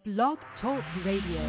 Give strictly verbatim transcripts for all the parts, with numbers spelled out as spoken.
Blog Talk Radio.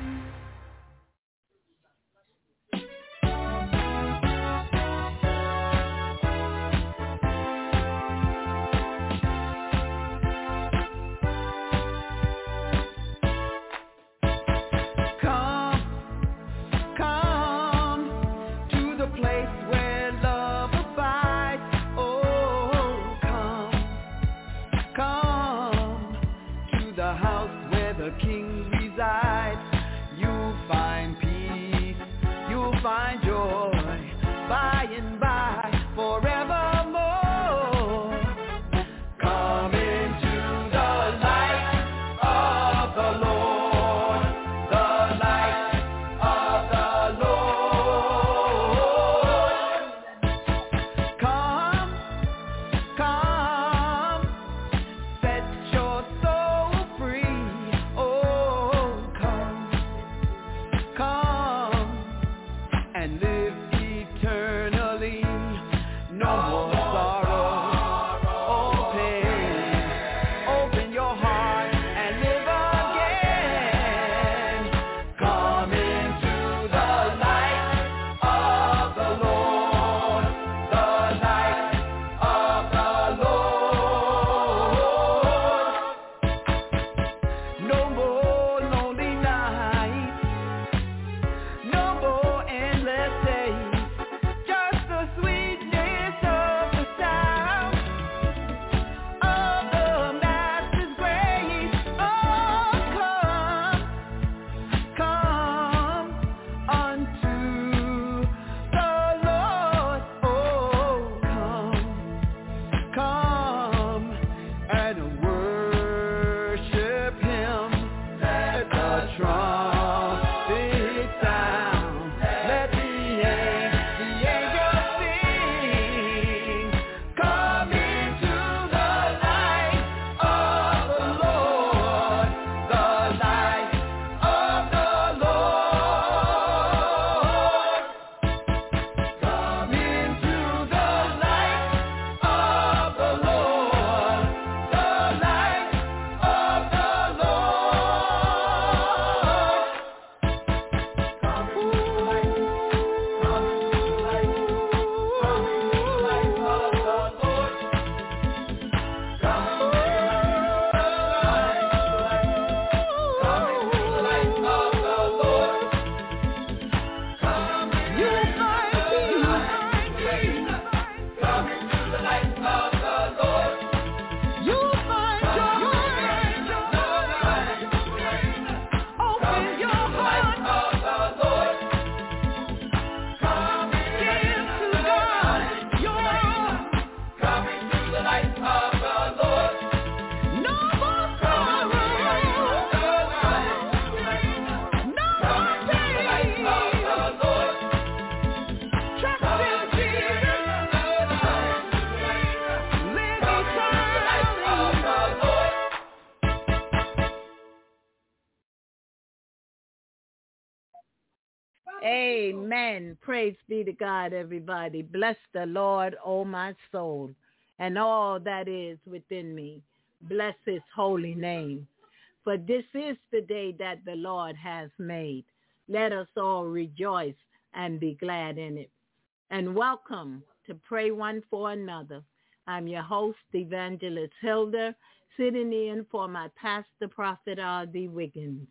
Amen. Praise be to God, everybody. Bless the Lord, O my soul, and all that is within me. Bless his holy name. For this is the day that the Lord has made. Let us all rejoice and be glad in it. And welcome to Pray One for Another. I'm your host, Evangelist Hilda, sitting in for my pastor, Prophet R D Wiggins.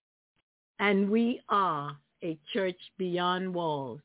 And we are a church beyond walls.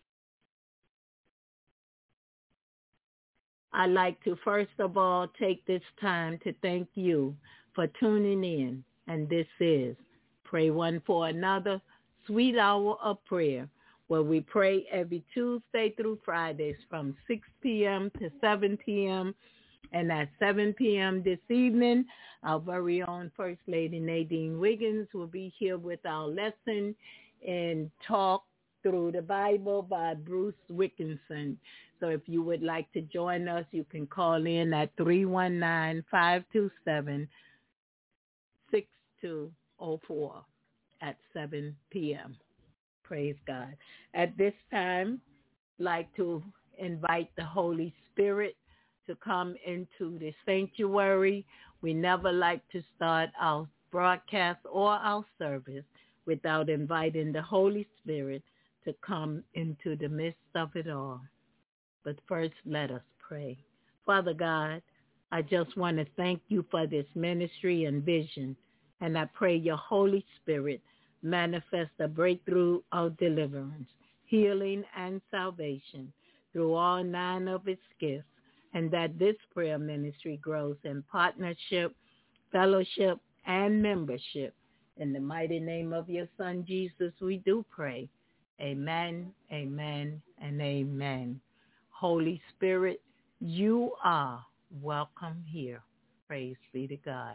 I'd like to first of all take this time to thank you for tuning in. And this is Pray One for Another, Sweet Hour of Prayer, where we pray every Tuesday through Fridays from six p.m. to seven p.m. And at seven p.m. this evening, our very own First Lady Nadine Wiggins will be here with our lesson in Talk Through the Bible by Bruce Wickinson. So if you would like to join us, you can call in at three one nine, five two seven, six two zero four at seven p.m. Praise God. At this time, I'd like to invite the Holy Spirit to come into the sanctuary. We never like to start our broadcast or our service without inviting the Holy Spirit to come into the midst of it all. But first, let us pray. Father God, I just want to thank you for this ministry and vision, and I pray your Holy Spirit manifest a breakthrough of deliverance, healing, and salvation through all nine of its gifts, and that this prayer ministry grows in partnership, fellowship, and membership. In the mighty name of your Son, Jesus, we do pray. Amen, amen, and amen. Holy Spirit, you are welcome here. Praise be to God.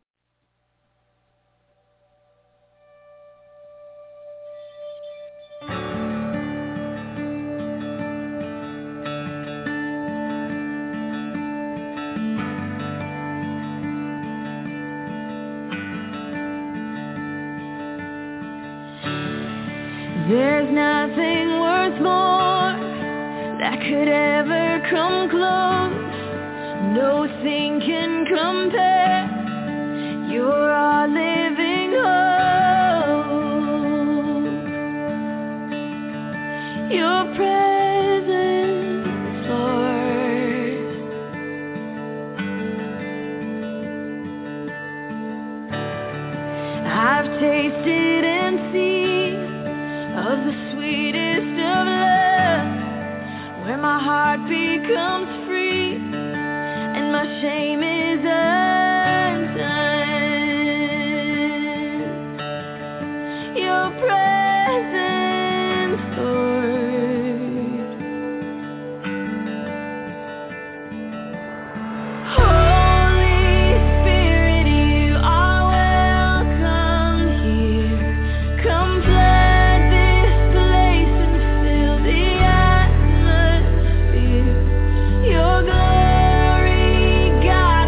There's nothing worth more that could ever come close. Nothing can compare. You're our living hope. Your presence, Lord. I've tasted and seen of the sweetest of love, where my heart becomes free and my shame is undone. Your presence, Lord. Holy Spirit, you are welcome here. Come flood this place and fill the atmosphere. Your glory, God.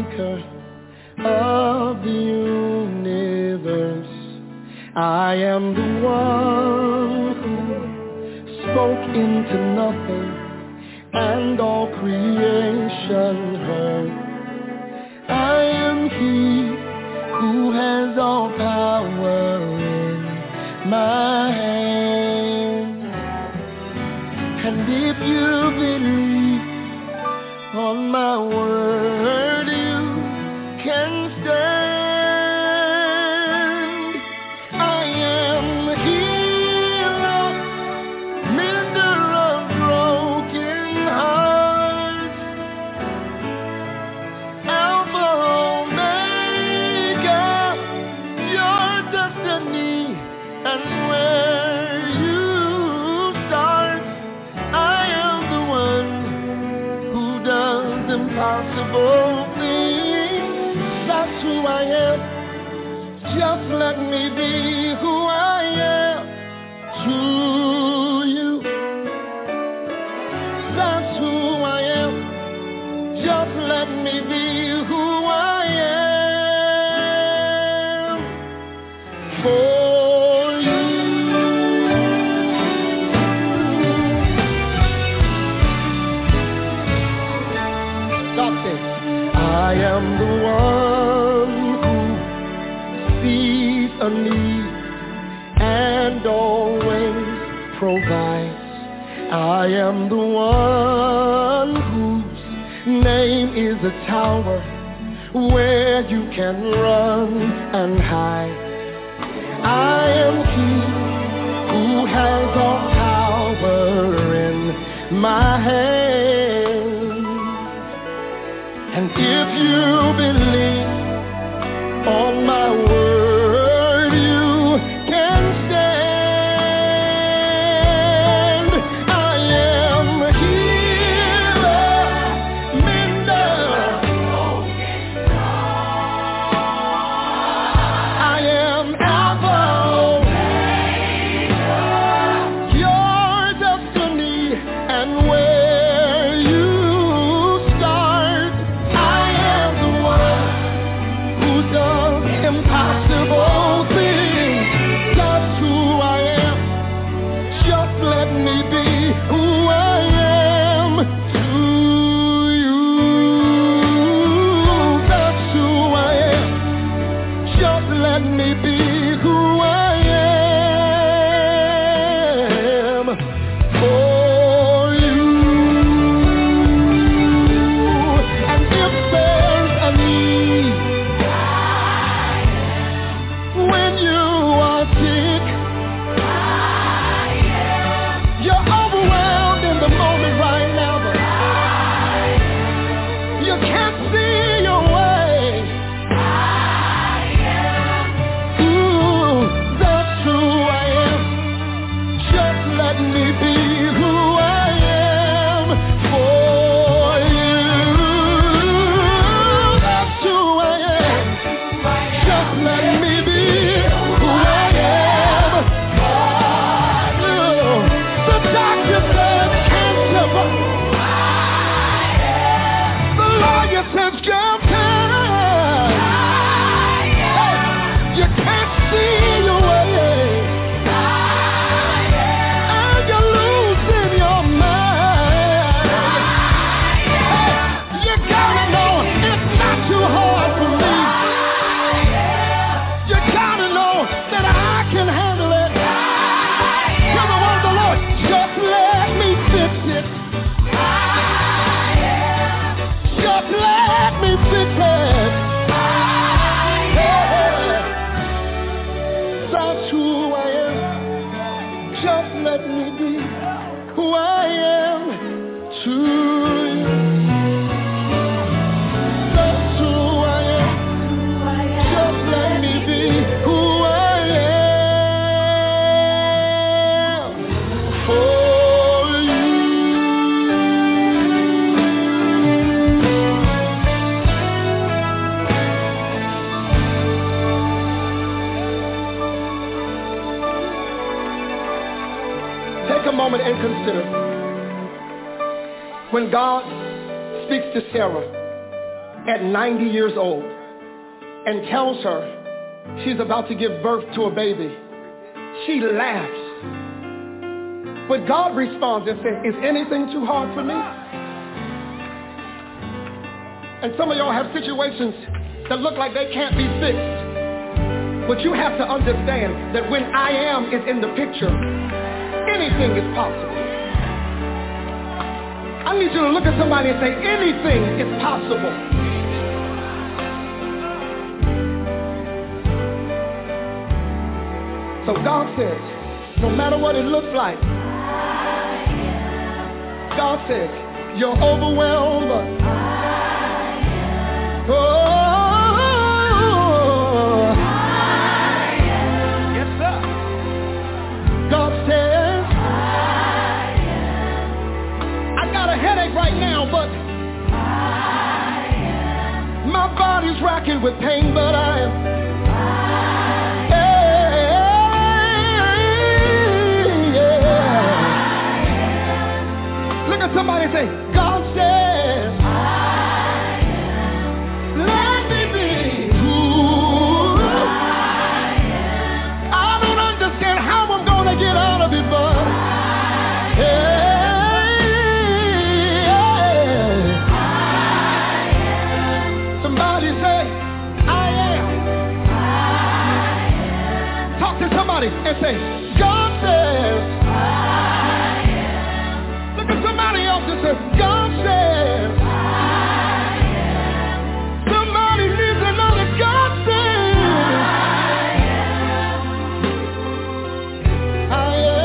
maker of the universe. I am the one who spoke into nothing, and all creation heard. I am he who has all power in my hand. And if you believe on my word, you can stand. I am the healer, mender of broken hearts, Alpha Omega, your destiny, and where you start. I am the one who does impossible things. That's who I am. Just let me be who I am to you. That's who I am. Just let me be who I am for you. Stop this. I am the one who sees a need and always provides. I am the one whose name is a tower where you can run and hide. I am he who has all power in my hand. And if you believe on my word, you can stand. I am a healer, mender. I am Alpha, your destiny, and where you start. I am the one who does impossible things. That's who I am. Just let me be who I am to you. That's who I am. Just let me be who I am for you. And if there's a need when you are sick, you're overwhelmed in the moment right now, but you can't see your way. Ooh, that's who I am. Just let me be who I am for you. That's who I am. Just let me be who I am. Oh, the doctor said cancer, but the lawyer says girl time. Hey, you can't see your way, and you're losing your mind. Hey, you gotta know it's not too hard for me. You gotta know that I can handle it. You're the word of the Lord. Just let me fix it. Just let me fix it. Hey, that's who I am. Just let me be who I am to you. That's who I am. Just let me be who I am for you. Take a moment and consider when God speaks to Sarah at ninety years old and tells her she's about to give birth to a baby, she laughs. But God responds and says, is anything too hard for me? And some of y'all have situations that look like they can't be fixed. But you have to understand that when I am is in the picture, anything is possible. I need you to look at somebody and say, anything is possible. So God says, no matter what it looks like, God says, you're overwhelmed. Oh. Right now, but my body's racking with pain, but I am. Hey, yeah. Look at somebody and say, God says, let me be who I don't understand how I'm gonna get out of it, but yeah. And say, God says, I am. Look at somebody else and say, God says, I am. Somebody needs to know that God says, I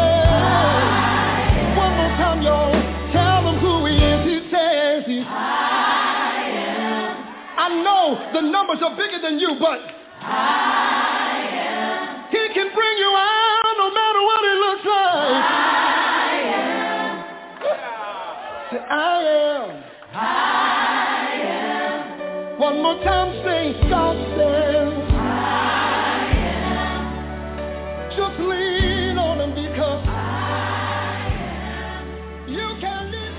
am. One more time, y'all. Tell them who he is. He says, he, I am. I know the numbers are bigger than you, but I can bring you out no matter what it looks like. I am. I am. One more time, say, God says, I am. Just lean on him because I am. You can be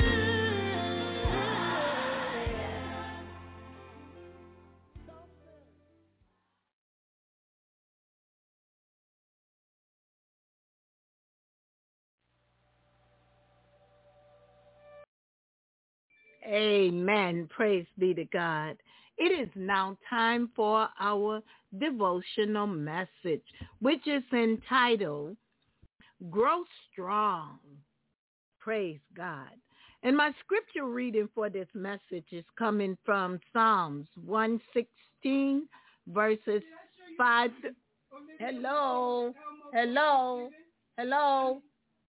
Amen. Praise be to God. It is now time for our devotional message, which is entitled, Grow Strong. Praise God. And my scripture reading for this message is coming from Psalms one sixteen, verses five. To, hello, hello, hello.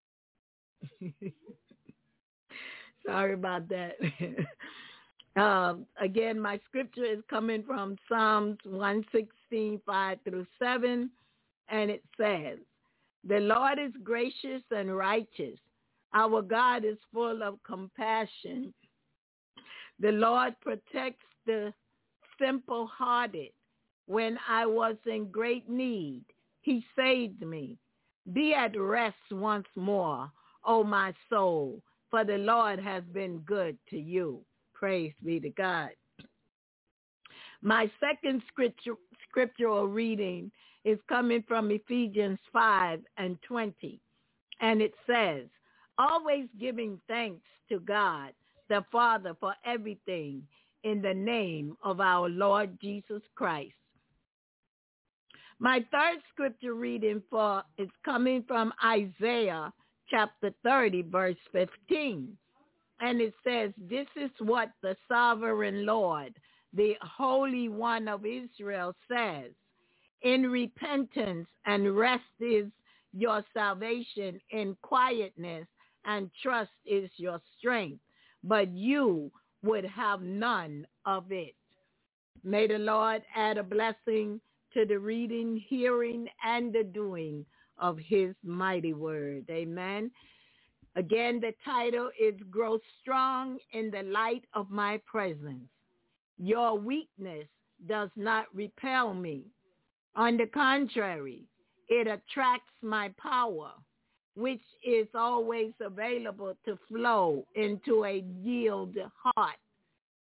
Sorry about that. um, again, my scripture is coming from Psalms one sixteen, five through seven, and it says, the Lord is gracious and righteous. Our God is full of compassion. The Lord protects the simple-hearted. When I was in great need, he saved me. Be at rest once more, O my soul, for the Lord has been good to you. Praise be to God. My second scripture, scriptural reading is coming from Ephesians five and twenty. And it says, always giving thanks to God, the Father, for everything in the name of our Lord Jesus Christ. My third scripture reading for is coming from Isaiah chapter thirty, verse fifteen. And it says, this is what the sovereign Lord, the Holy One of Israel, says. In repentance and rest is your salvation, in quietness and trust is your strength, but you would have none of it. May the Lord add a blessing to the reading, hearing, and the doing of his mighty word. Amen. Again, the title is Grow Strong in the Light of My Presence. Your weakness does not repel me. On the contrary, it attracts my power, which is always available to flow into a yield heart.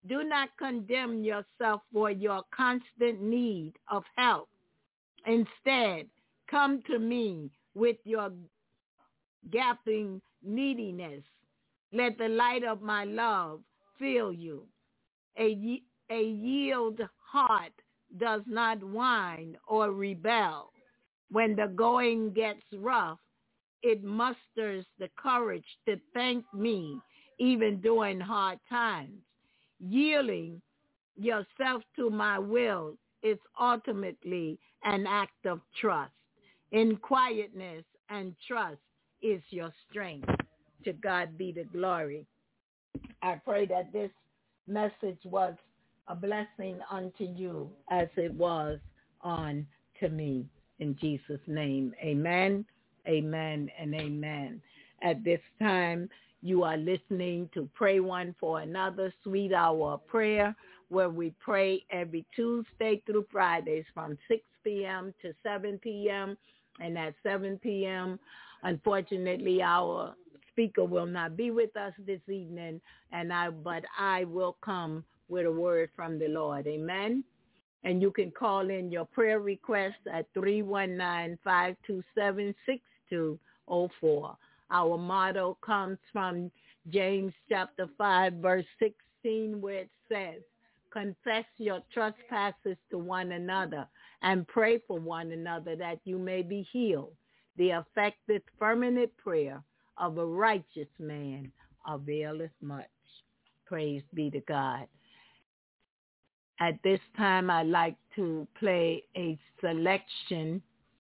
Do not condemn yourself for your constant need of help. Instead, come to me with your gaping neediness. Let the light of my love fill you. A, a yield heart does not whine or rebel. When the going gets rough, it musters the courage to thank me even during hard times. Yielding yourself to my will is ultimately an act of trust. In quietness and trust is your strength. To God be the glory. I pray that this message was a blessing unto you as it was on to me. In Jesus' name, amen, amen, and amen. At this time, you are listening to Pray One for Another, Sweet Hour of Prayer, where we pray every Tuesday through Fridays from six p.m. to seven p.m. And at seven p.m., unfortunately, our speaker will not be with us this evening, and I but I will come with a word from the Lord. Amen. And you can call in your prayer request at three one nine, five two seven, six two zero four. Our motto comes from James chapter five, verse sixteen, where it says, confess your trespasses to one another and pray for one another that you may be healed. The effective, fervent prayer of a righteous man availeth much. Praise be to God. At this time, I'd like to play a selection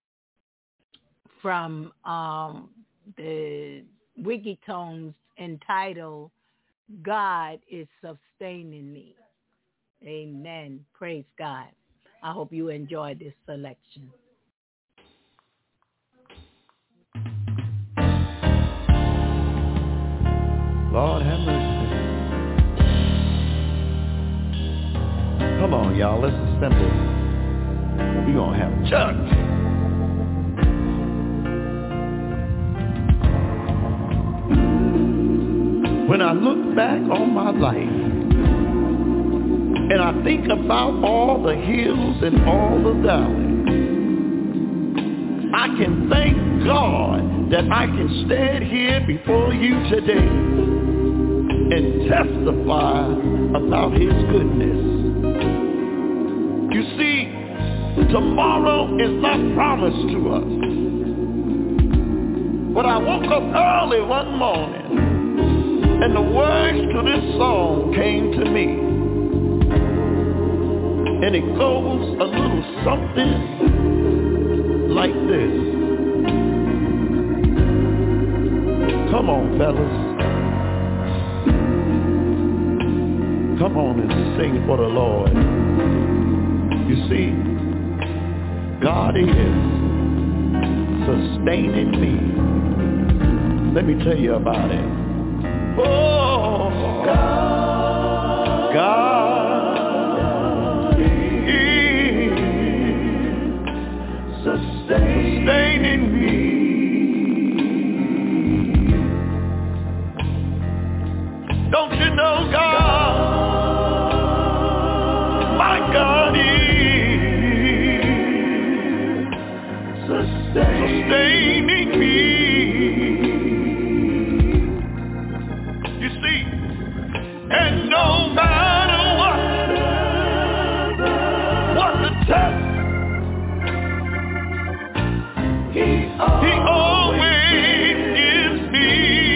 from um, the Wikitones entitled, God is Sustaining Me. Amen. Praise God. I hope you enjoy this selection. Lord have mercy. Come on, y'all. Let's assemble. We're going to have church. When I look back on my life and I think about all the hills and all the valleys, I can thank God that I can stand here before you today and testify about his goodness. You see, tomorrow is not promised to us. But I woke up early one morning and the words to this song came to me. And it goes a little something like this. Come on, fellas. Come on and sing for the Lord. You see, God is sustaining me. Let me tell you about it. Oh, God, God is sustaining me. Don't you know God, my God is sustaining me. And no matter what, what the test, he always, he always gives me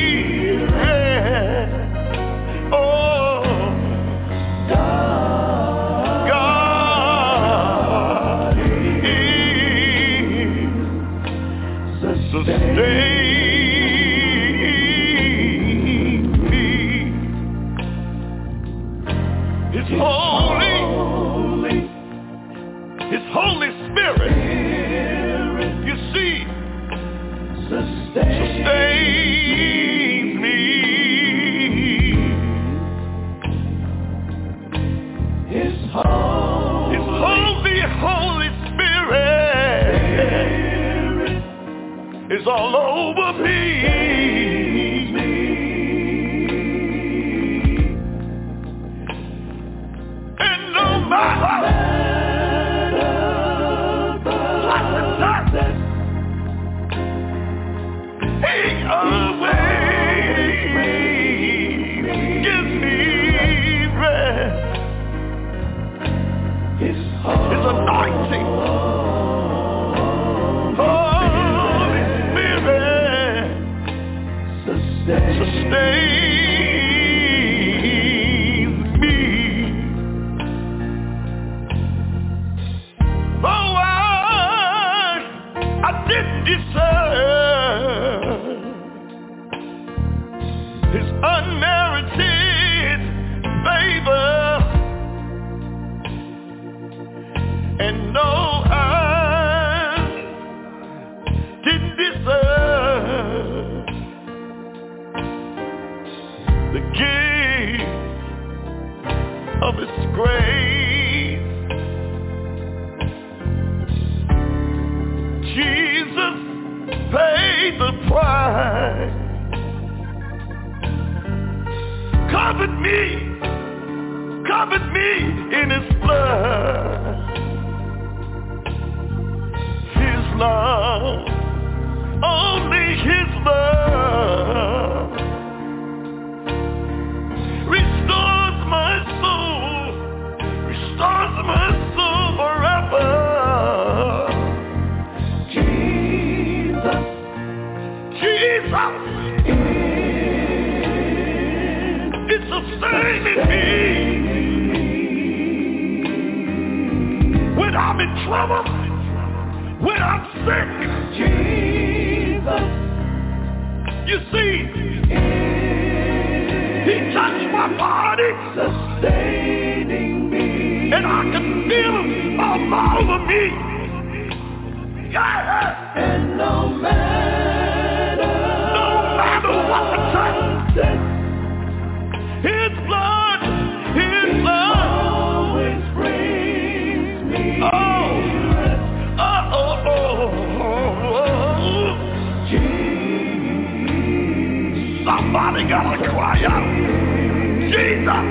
rest. Oh, God, God is sustaining. Holy, Holy, His Holy Spirit, Spirit you see, sustains, sustains me. His Holy, His Holy, Holy Spirit, Spirit is all over me. His anointing. Holy Spirit, sustain me. Oh, I, I didn't deserve His unmerited favor. And no, I didn't deserve the gift of His grace. Jesus paid the price, covered me, covered me in His blood. His love, only His love restores my soul, restores my soul forever. Jesus, Jesus, it's sustaining me when I'm in trouble. When I'm sick, Jesus, you see, He touched my body, sustaining me, and I can feel Him all over me. Yeah. And no matter, no matter what the time, His blood, His blood always brings me. Oh. Somebody gotta cry out, Jesus,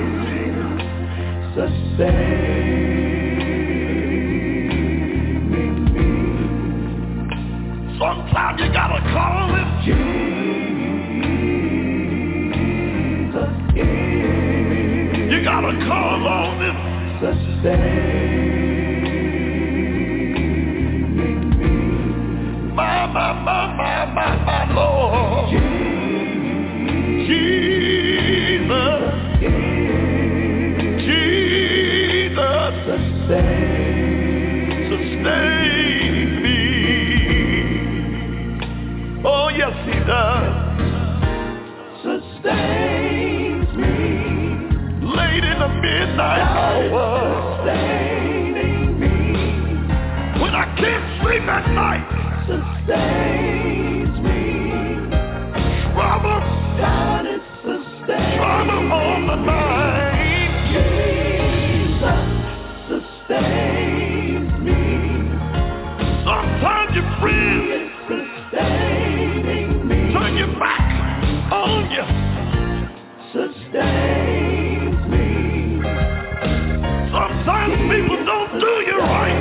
sustain me. Sometimes you gotta call Him, Jesus. You gotta call on Him, sustain me. My, my, my, my, my, my Lord. Jesus, Jesus, sustain, sustain me. Oh, yes, He does. Sustains me. Late in the midnight hour. Sustaining me. When I can't sleep at night. Sustains me. Trouble. God is sustained. Trouble on the mind. Jesus sustains me. Sometimes your friends is sustaining me. Turn your back on you. Sustains me. Sometimes people don't do you right.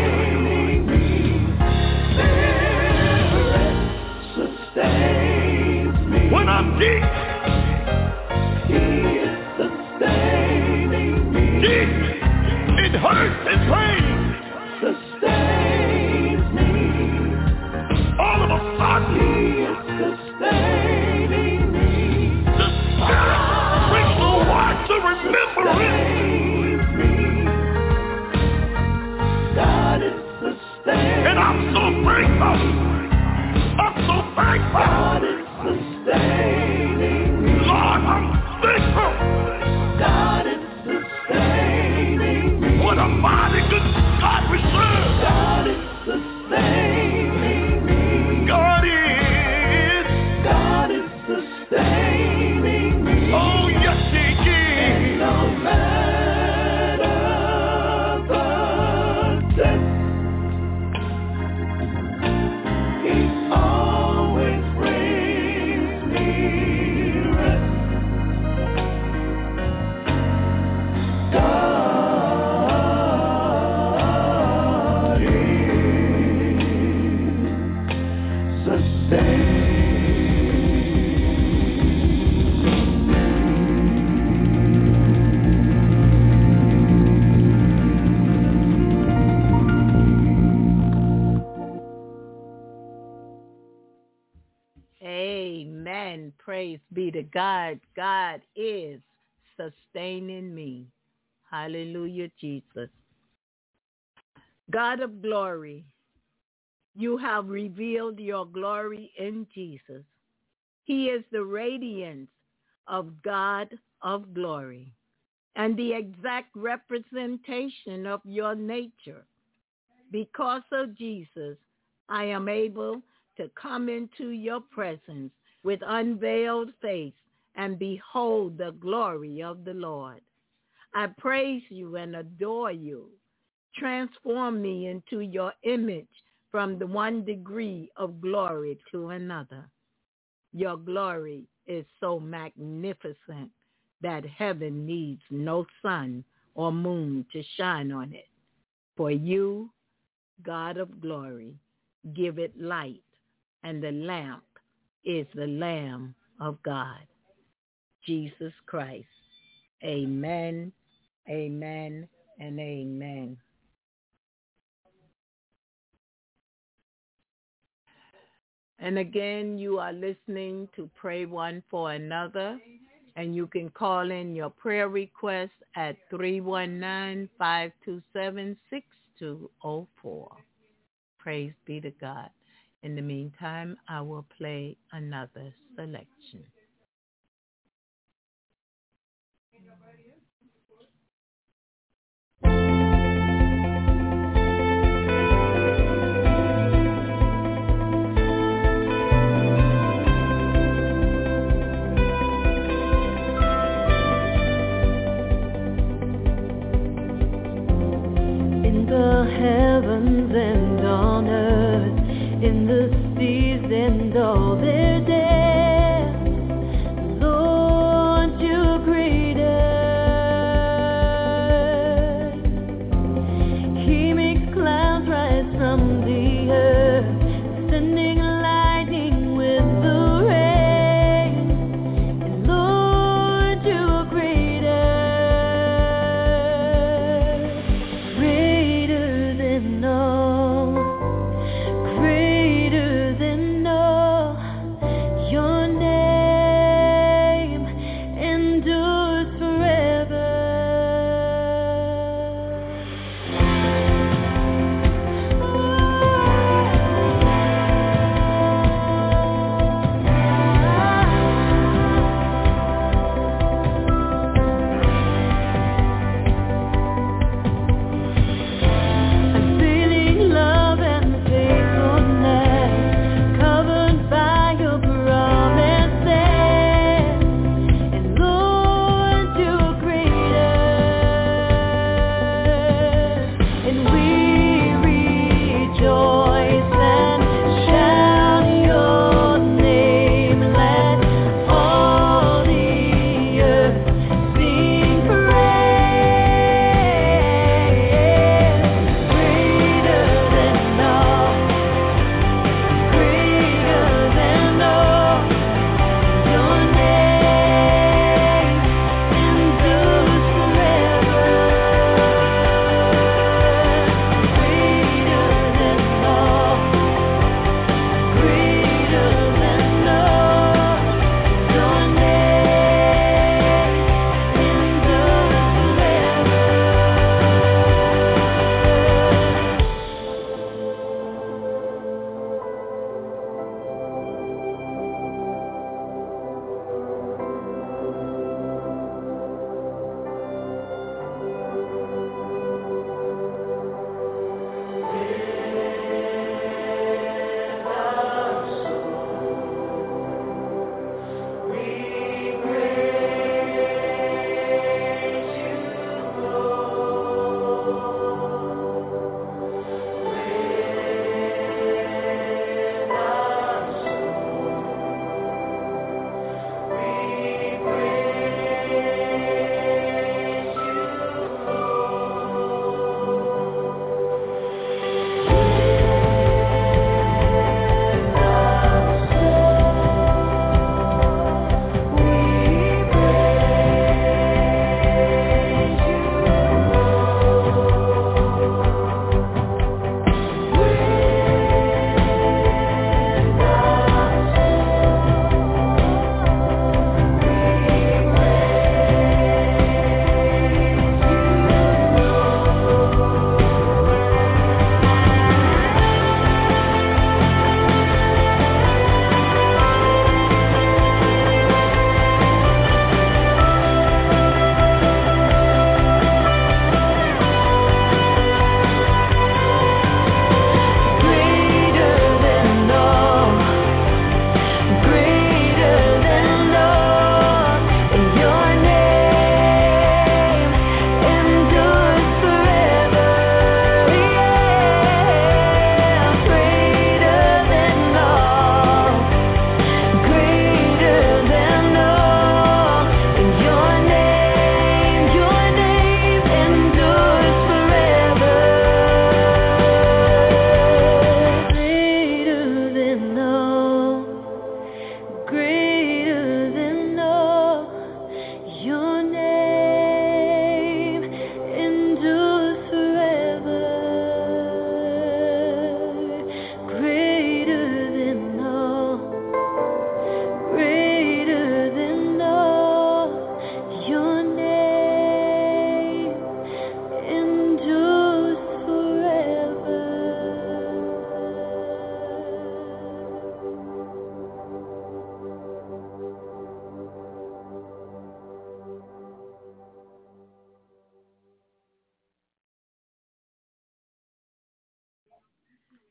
Spirit sustains me. When I'm deep, He is sustaining me. Deep, it hurts and pains. Sustains me. All of a sudden, He is sustaining me. The Spirit brings the word to remembrance. God is sustaining. And I'm so thankful. I'm so thankful. God is sustaining me. Lord, I'm thankful. God is sustaining me. What a mighty good God we serve. God is sustaining me. God is. God is sustaining me. Oh, yes, He is. And no matter the test, Praise be to God. God is sustaining me. Hallelujah, Jesus. God of glory, you have revealed your glory in Jesus. He is the radiance of God of glory and the exact representation of your nature. Because of Jesus, I am able to come into your presence with unveiled face and behold the glory of the Lord. I praise you and adore you. Transform me into your image from the one degree of glory to another. Your glory is so magnificent that heaven needs no sun or moon to shine on it. For you, God of glory, give it light, and the lamp is the Lamb of God, Jesus Christ. Amen, amen, and amen. And again, you are listening to Pray One for Another, and you can call in your prayer request at three one nine, five two seven, six two zero four. Praise be to God. In the meantime, I will play another selection. Heavens and on earth, in the seas and all their depths, Lord, you're greater. He makes clouds rise from the earth, sending lightning with the rain, and Lord, you're greater. Greater than all,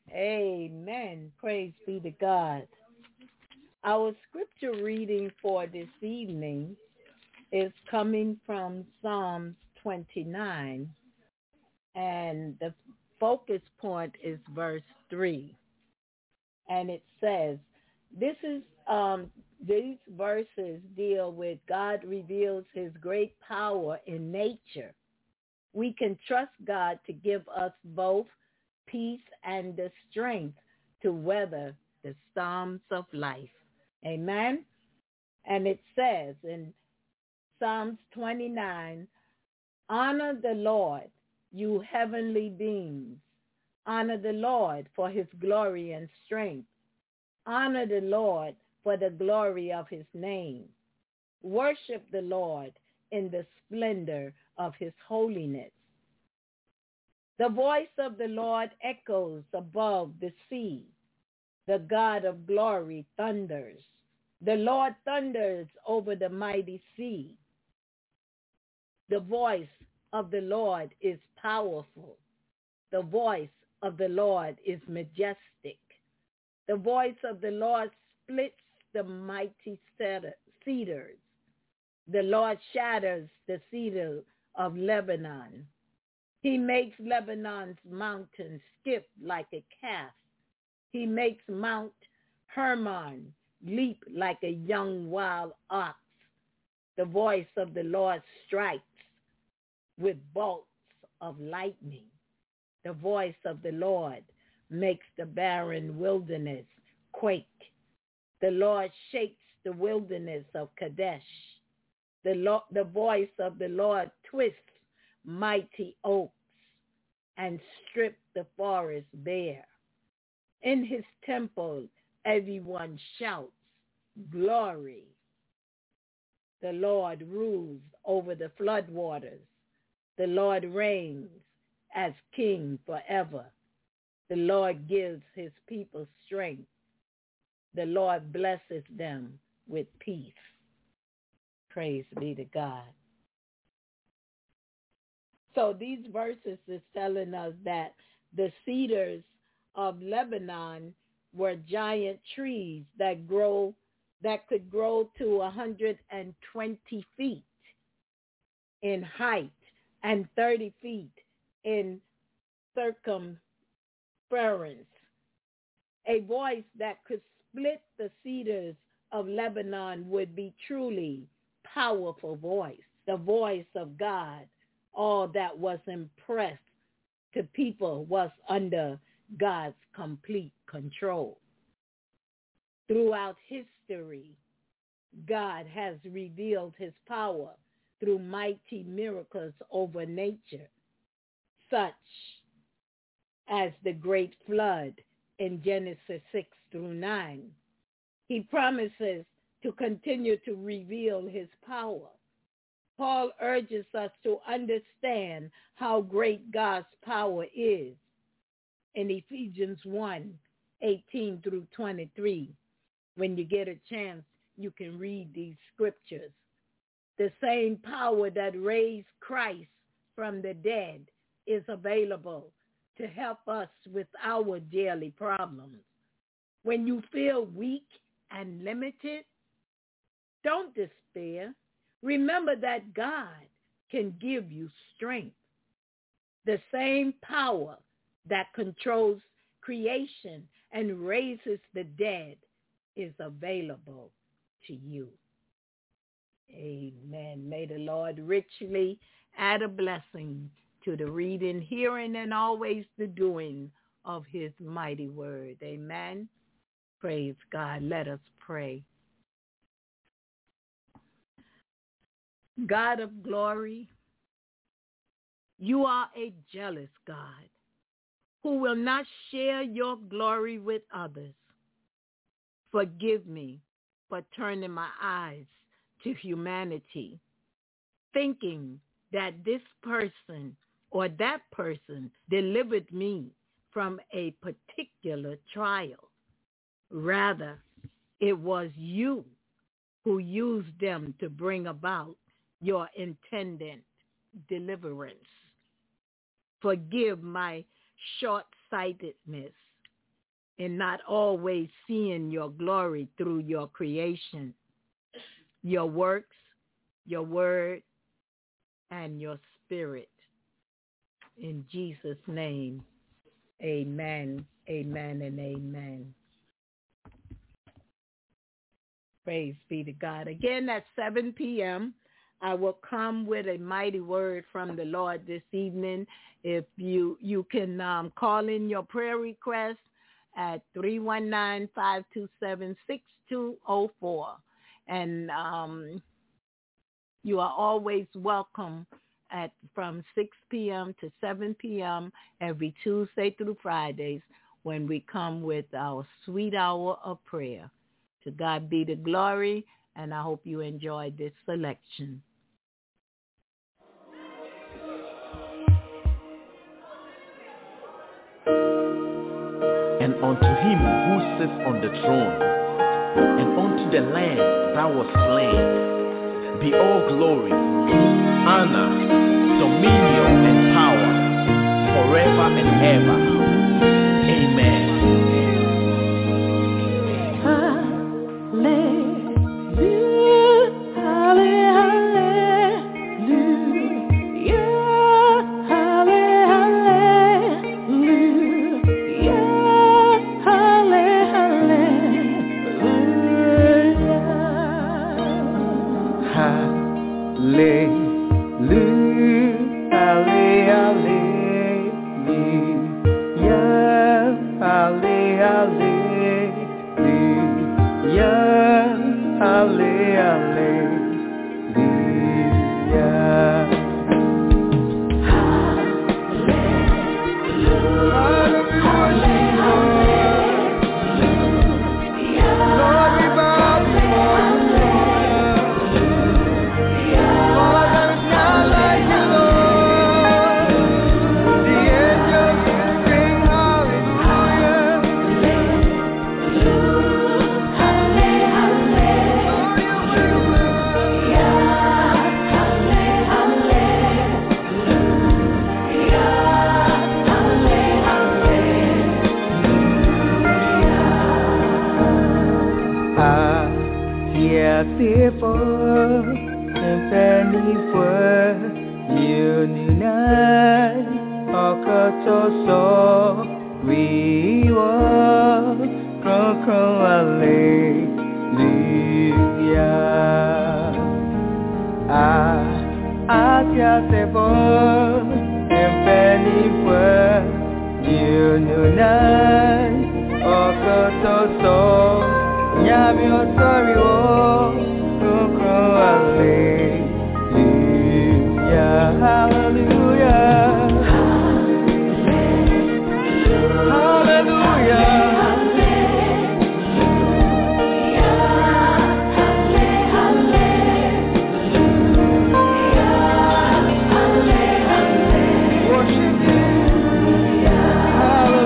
Amen. Praise be to God. Our scripture reading for this evening is coming from Psalms twenty-nine, and the focus point is verse three. And it says, this is, um, these verses deal with God reveals his great power in nature. We can trust God to give us both peace and the strength to weather the storms of life. Amen. And it says in Psalms twenty-nine, honor the Lord, you heavenly beings. Honor the Lord for his glory and strength. Honor the Lord for the glory of his name. Worship the Lord in the splendor of his holiness. The voice of the Lord echoes above the sea. The God of glory thunders. The Lord thunders over the mighty sea. The voice of the Lord is powerful. The voice of the Lord is majestic. The voice of the Lord splits the mighty cedars. The Lord shatters the cedar of Lebanon. He makes Lebanon's mountains skip like a calf. He makes Mount Hermon leap like a young wild ox. The voice of the Lord strikes with bolts of lightning. The voice of the Lord makes the barren wilderness quake. The Lord shakes the wilderness of Kadesh. The, Lo- the voice of the Lord twists mighty oaks and strips the forest bare. In his temple, everyone shouts, glory. The Lord rules over the floodwaters. The Lord reigns as king forever. The Lord gives his people strength. The Lord blesses them with peace. Praise be to God. So these verses is telling us that the cedars of Lebanon were giant trees that grow that could grow to one hundred twenty feet in height and thirty feet in circumference. A voice that could split the cedars of Lebanon would be truly powerful voice, the voice of God. All that was impressed to people was under God's complete control. Throughout history, God has revealed his power through mighty miracles over nature, such as the great flood in Genesis six through nine. He promises to continue to reveal his power. Paul urges us to understand how great God's power is in Ephesians one, eighteen through twenty-three. When you get a chance, you can read these scriptures. The same power that raised Christ from the dead is available to help us with our daily problems. When you feel weak and limited, don't despair. Remember that God can give you strength. The same power that controls creation and raises the dead is available to you. Amen. May the Lord richly add a blessing to the reading, hearing, and always the doing of his mighty word. Amen. Praise God. Let us pray. God of glory, you are a jealous God who will not share your glory with others. Forgive me for turning my eyes to humanity, thinking that this person or that person delivered me from a particular trial. Rather, it was you who used them to bring about your intended deliverance. Forgive my short-sightedness in not always seeing your glory through your creation, your works, your word, and your spirit. In Jesus' name, amen, amen, and amen. Praise be to God. Again, at seven p.m., I will come with a mighty word from the Lord this evening. If you, you can um, call in your prayer request at three one nine, five two seven, six two zero four. And um, you are always welcome at from six p.m. to seven p.m. every Tuesday through Fridays when we come with our sweet hour of prayer. To God be the glory, and I hope you enjoyed this selection. And unto him who sits on the throne, and unto the Lamb that was slain, be all glory, honor, dominion, and power, forever and ever. Amen.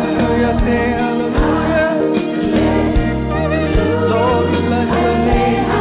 Lord, bless your name.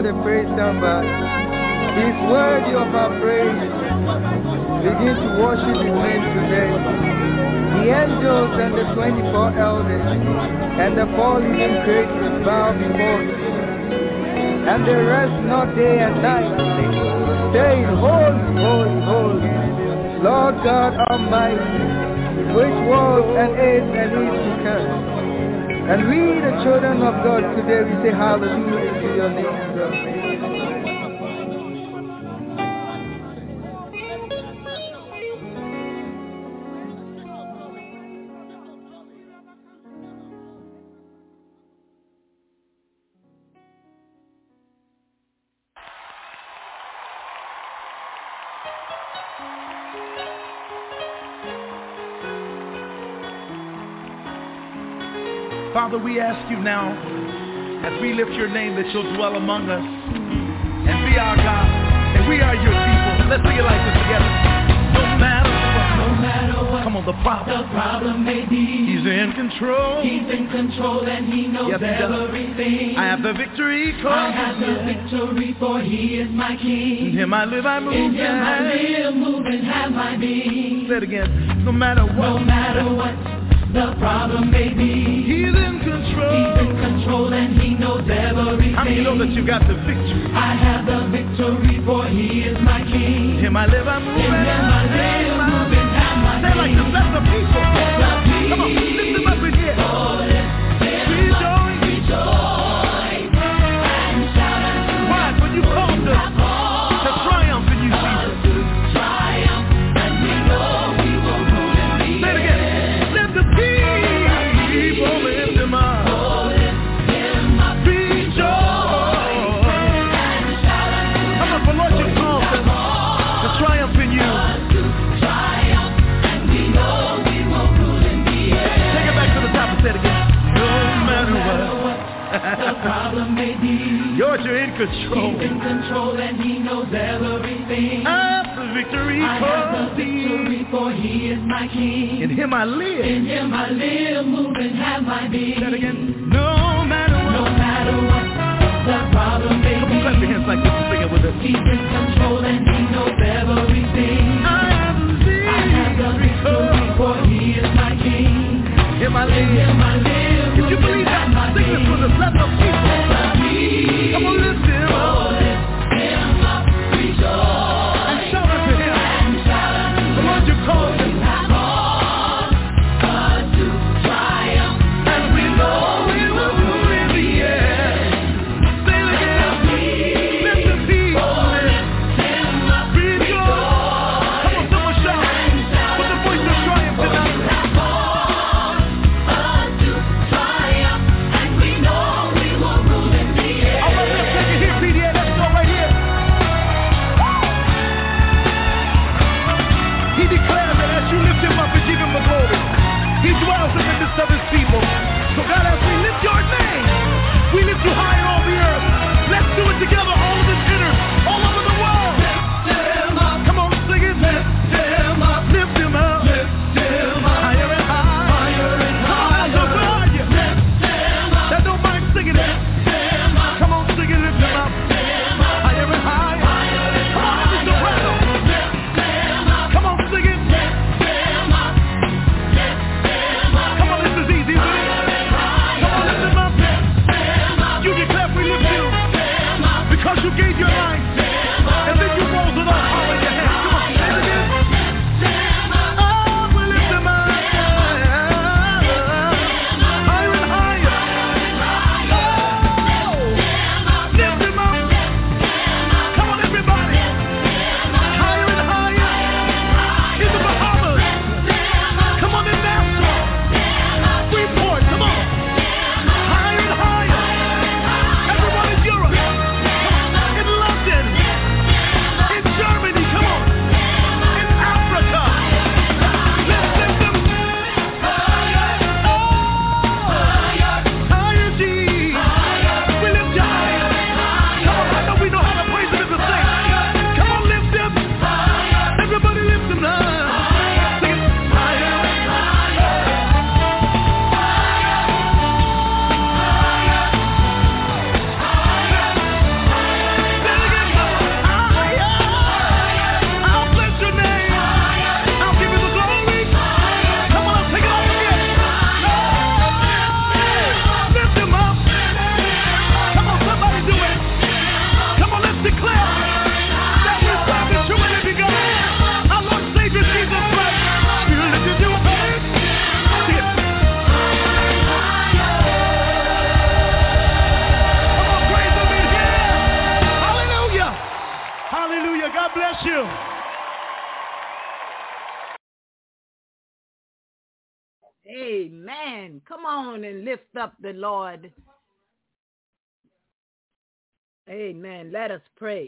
a praise somebody. He's worthy of our praise. Begin to worship His name today. The angels and the twenty-four elders and the four living creatures bow before Him, and they rest not day and night, saying, Holy, holy, holy, Lord God Almighty, which was and is and is to come. And we, the children of God, today we say hallelujah to your name, God. Father, we ask you now, as we lift your name, that you'll dwell among us and be our God, and we are your people. Let's sing it like this together. No matter what, no matter what, come on, the problem, the problem may be, He's in control. He's in control, and He knows yes, everything. I have the victory, I have the victory, for He is my King. In Him I live, I move, in Him I live, move, and have my being. Say it again. No matter what, no matter what the problem may be, He's in control. He's in control, and He knows everything. How many know that you got the victory? I have the victory, for He is my King. In Him I live, I move, in Him I live, move, and have my being. Say like this, let the people. Let the people. Come on, lift them up in here. Oh, rejoice, rejoice, and shout unto Him. Why? For you called us to triumph in you, Jesus. To triumph, and we know we will rule and be. Say it again. The people lift Him up, oh, lift Him up, rejoice, and shout unto Him. Come on, for Lord, you called us to triumph in you. To triumph, and we know we will rule in the air. Take it back to the top and say it again. No matter what the problem may be, Lord, you're in control. He's in control, and He knows everything. I have the victory, I have the victory, for He is my King. In Him I live. In Him I live, move, and have my being. Say that again. No matter what. No matter what the problem may be. Come on, clap your hands like this and sing it with us. He's in control, and He knows everything. I have the victory, I have the victory, for He is my King. In Him I live. In Him I live. If you believe that, sing this with us. Let the people. Come on, lift Him up. Oh, lift Him up, rejoice. And shout unto Him. And shout unto Him. The Lord you called Him. Called us to triumph. And we know we will Amen. Come on and lift up the Lord. Amen. Let us pray.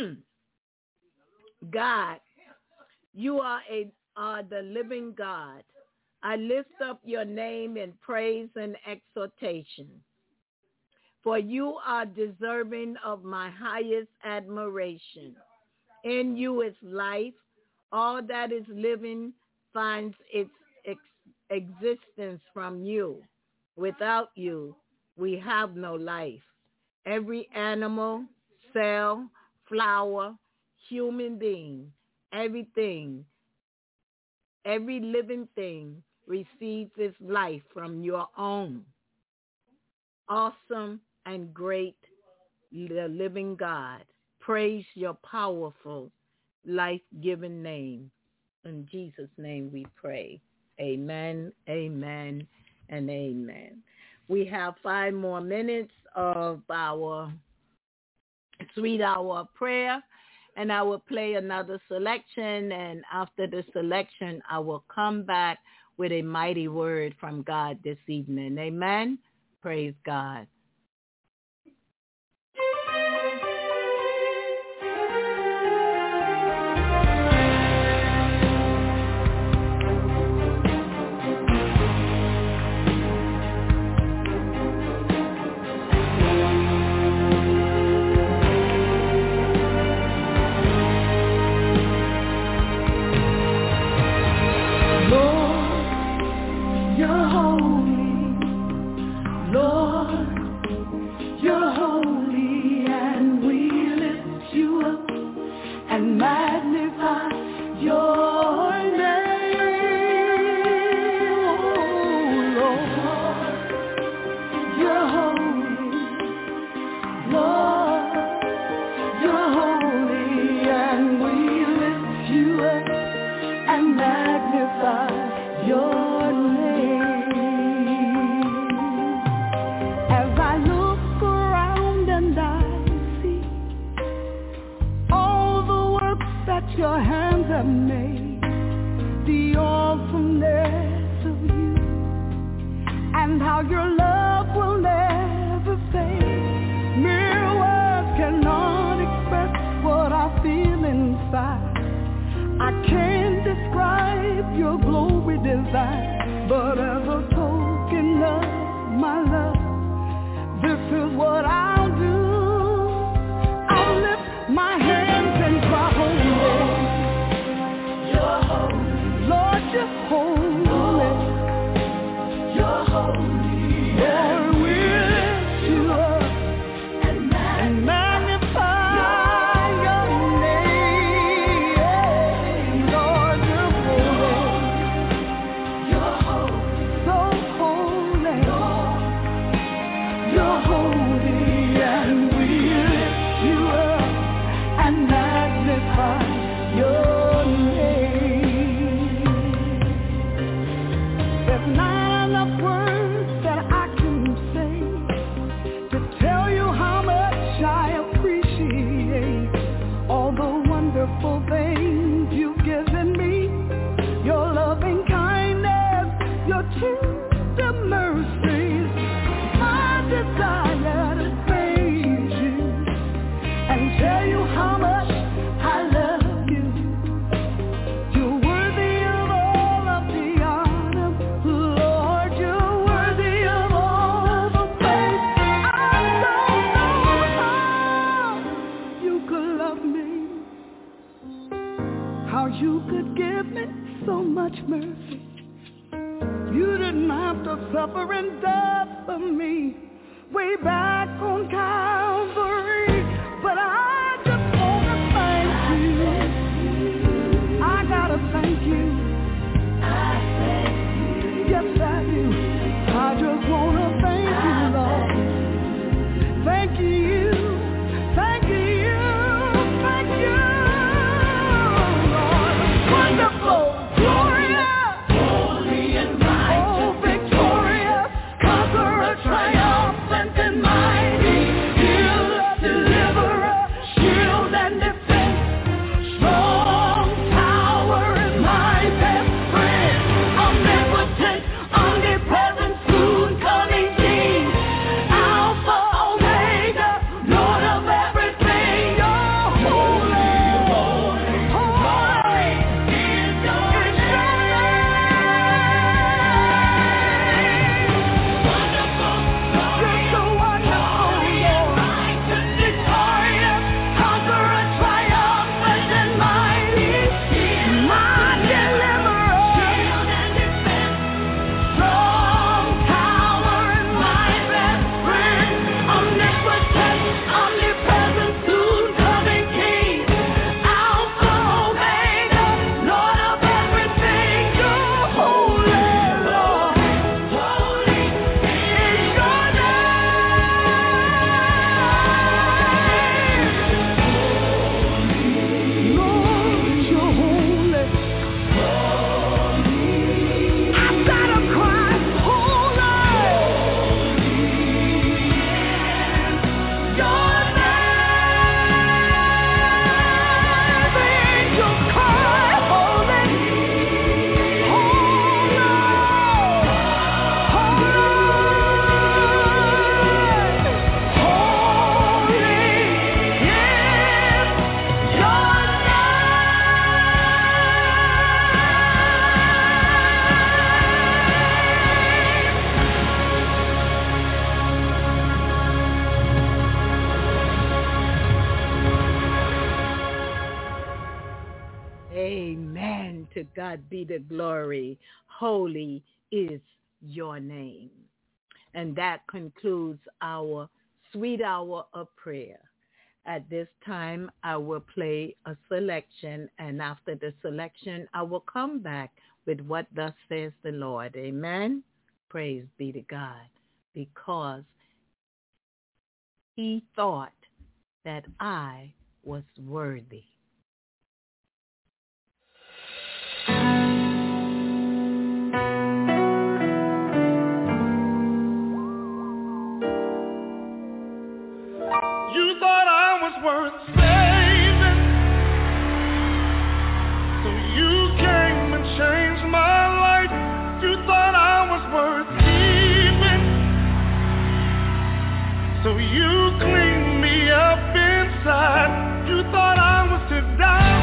God, you are a are the living God. I lift up your name in praise and exhortation. For you are deserving of my highest admiration. In you is life. All that is living finds its ex- existence from you. Without you, we have no life. Every animal, cell, flower, human being, everything, every living thing receives its life from your own. Awesome and great, the living God. Praise your powerful, life-giving name. In Jesus' name we pray. Amen, amen, and amen. We have five more minutes of our sweet hour of prayer, and I will play another selection, and after the selection, I will come back with a mighty word from God this evening. Amen. Praise God. Your hands have made the awesomeness of you, and how your love will never fade. Mere words cannot express what I feel inside. I can't describe your glory divine, but as a token of my love, this is what I'll do. I'll lift my hands and cry holy. Lord, you're holy. You're holy. Lord, we lift you up and magnify your name. Lord, you're holy. You're holy. So holy. You're holy, and we lift you up and magnify your not enough words that I can say to tell you how much I appreciate all the wonderful things you've given me, your loving kindness, your tender mercies. My desire to praise you and tell you how much I love you. You're worthy of all of the honor. Lord, you're worthy of all the praise. I don't know how you could love me, how you could give me so much mercy. You didn't have to suffer and die for me way back on Calvary, but I just want to thank you. I gotta thank you. Yes, I do. I just want to thank you, Lord. Thank you. Thank you. Thank you, Lord. Wonderful, glorious, holy and mighty, oh, victorious, conqueror, triumphant and mighty. God be the glory. Holy is your name. And that concludes our sweet hour of prayer. At this time, I will play a selection, and after the selection, I will come back with what thus says the Lord. Amen. Praise be to God, because he thought that I was worthy. You thought I was worth saving, so you came and changed my life. You thought I was worth keeping, so you cleaned me up inside. You thought I was to die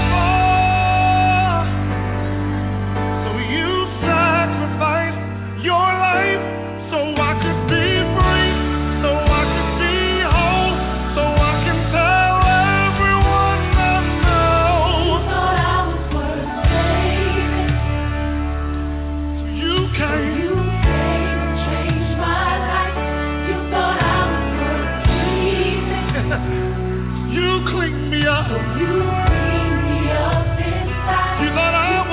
for, so you sacrificed your life so I could be free, so I could be whole, so I can tell everyone I know. You thought I was worth saving, so you came. You came and changed my life. You thought I was worth keeping. You cleaned me up. So you cleaned me up inside. You thought I was.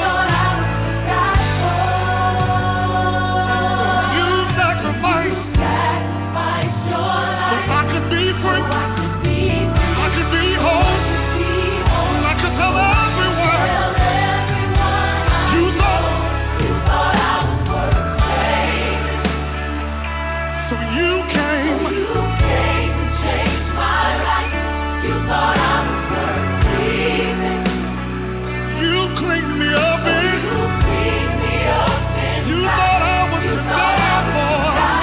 You sacrificed. Sacrificed your life. So I could be free. So I could be free. I could be whole. I could tell everyone. You thought. You thought I was worth saving. So you came. You came and changed my life. You thought I was worth keeping. You cleaned me up in. You cleaned me up in. You thought I was to die for.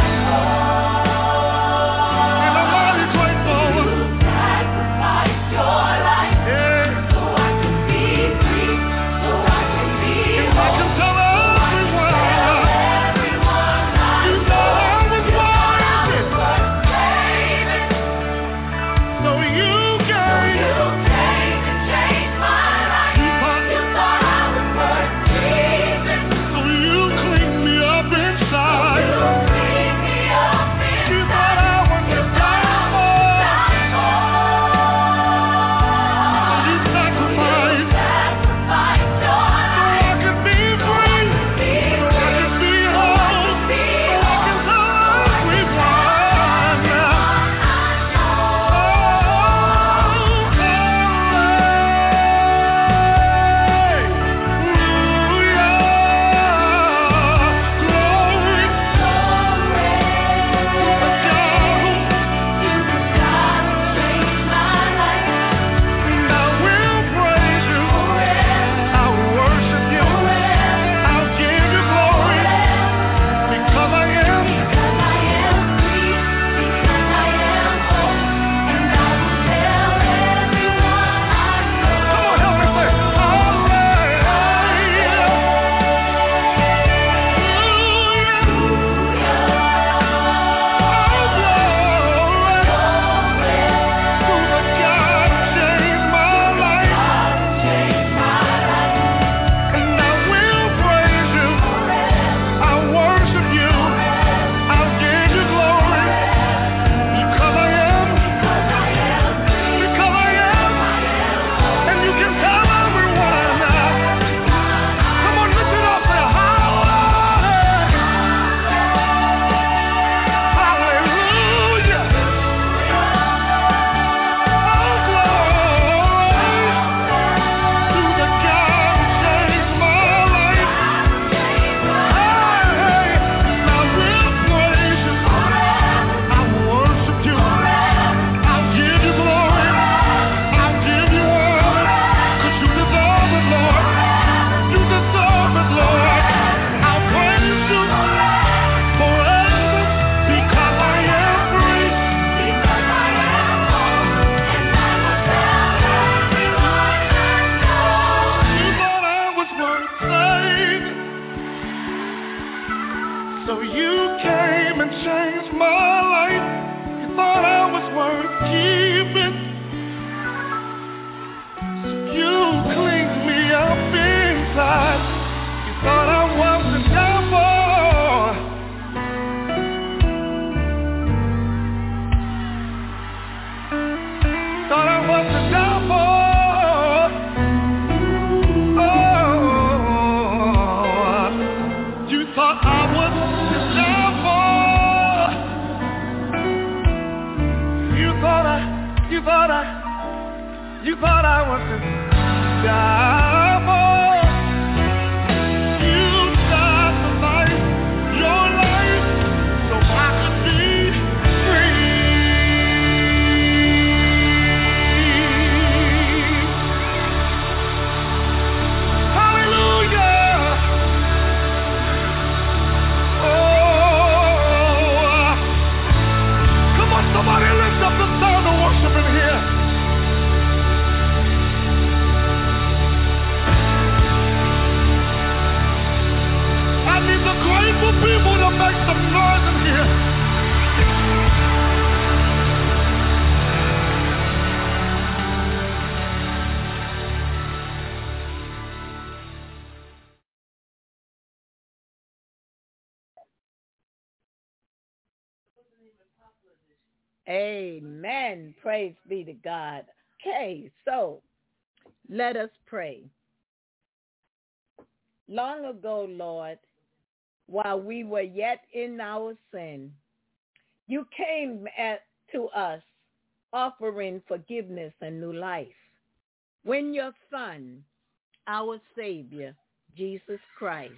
And I'm mighty grateful. You sacrificed your life. Yeah. So I could be free. So I could be whole. I can tell everyone. You thought I was worth it. you thought I was to die for. You sacrificed your life so I could be people to make some noise in here. Amen. Praise be to God. Okay, so let us pray. Long ago, Lord, while we were yet in our sin, you came at, to us offering forgiveness and new life. When your Son, our Savior, Jesus Christ,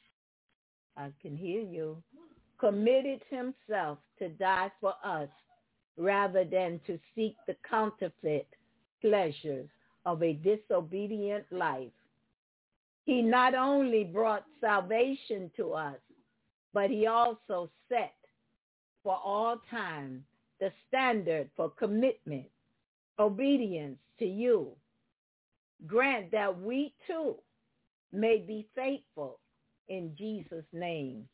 I can hear you, committed himself to die for us rather than to seek the counterfeit pleasures of a disobedient life. He not only brought salvation to us, but he also set for all time the standard for commitment, obedience to you. Grant that we too may be faithful in Jesus' name.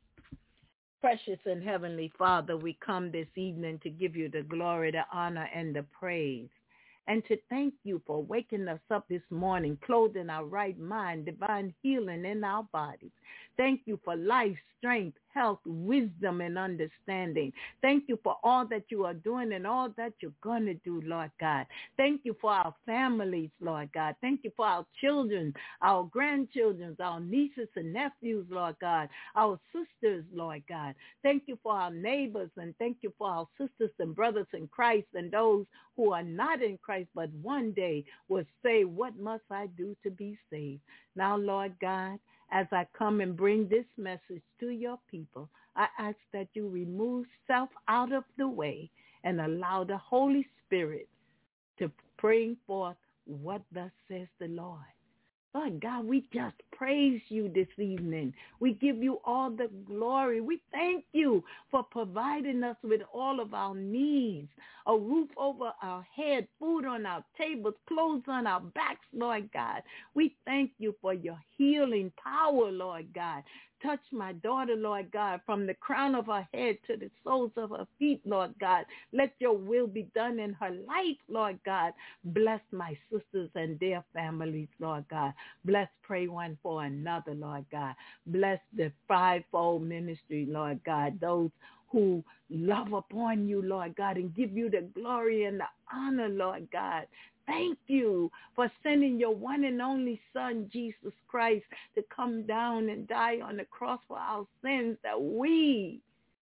Precious and Heavenly Father, we come this evening to give you the glory, the honor, and the praise, and to thank you for waking us up this morning, clothing our right mind, divine healing in our bodies. Thank you for life, strength, health, wisdom, and understanding. Thank you for all that you are doing and all that you're going to do, Lord God. Thank you for our families, Lord God. Thank you for our children, our grandchildren, our nieces and nephews, Lord God, our sisters, Lord God. Thank you for our neighbors, and thank you for our sisters and brothers in Christ and those who are not in Christ, but one day will say, what must I do to be saved? Now, Lord God, as I come and bring this message to your people, I ask that you remove self out of the way and allow the Holy Spirit to bring forth what thus says the Lord. Lord God, we just praise you this evening. We give you all the glory. We thank you for providing us with all of our needs, a roof over our head, food on our tables, clothes on our backs, Lord God. We thank you for your healing power, Lord God. Touch my daughter, Lord God, from the crown of her head to the soles of her feet, Lord God. Let your will be done in her life, Lord God. Bless my sisters and their families, Lord God. Bless Pray One for Another, Lord God. Bless the fivefold ministry, Lord God. Those who love upon you, Lord God, and give you the glory and the honor, Lord God. Thank you for sending your one and only Son, Jesus Christ, to come down and die on the cross for our sins, that we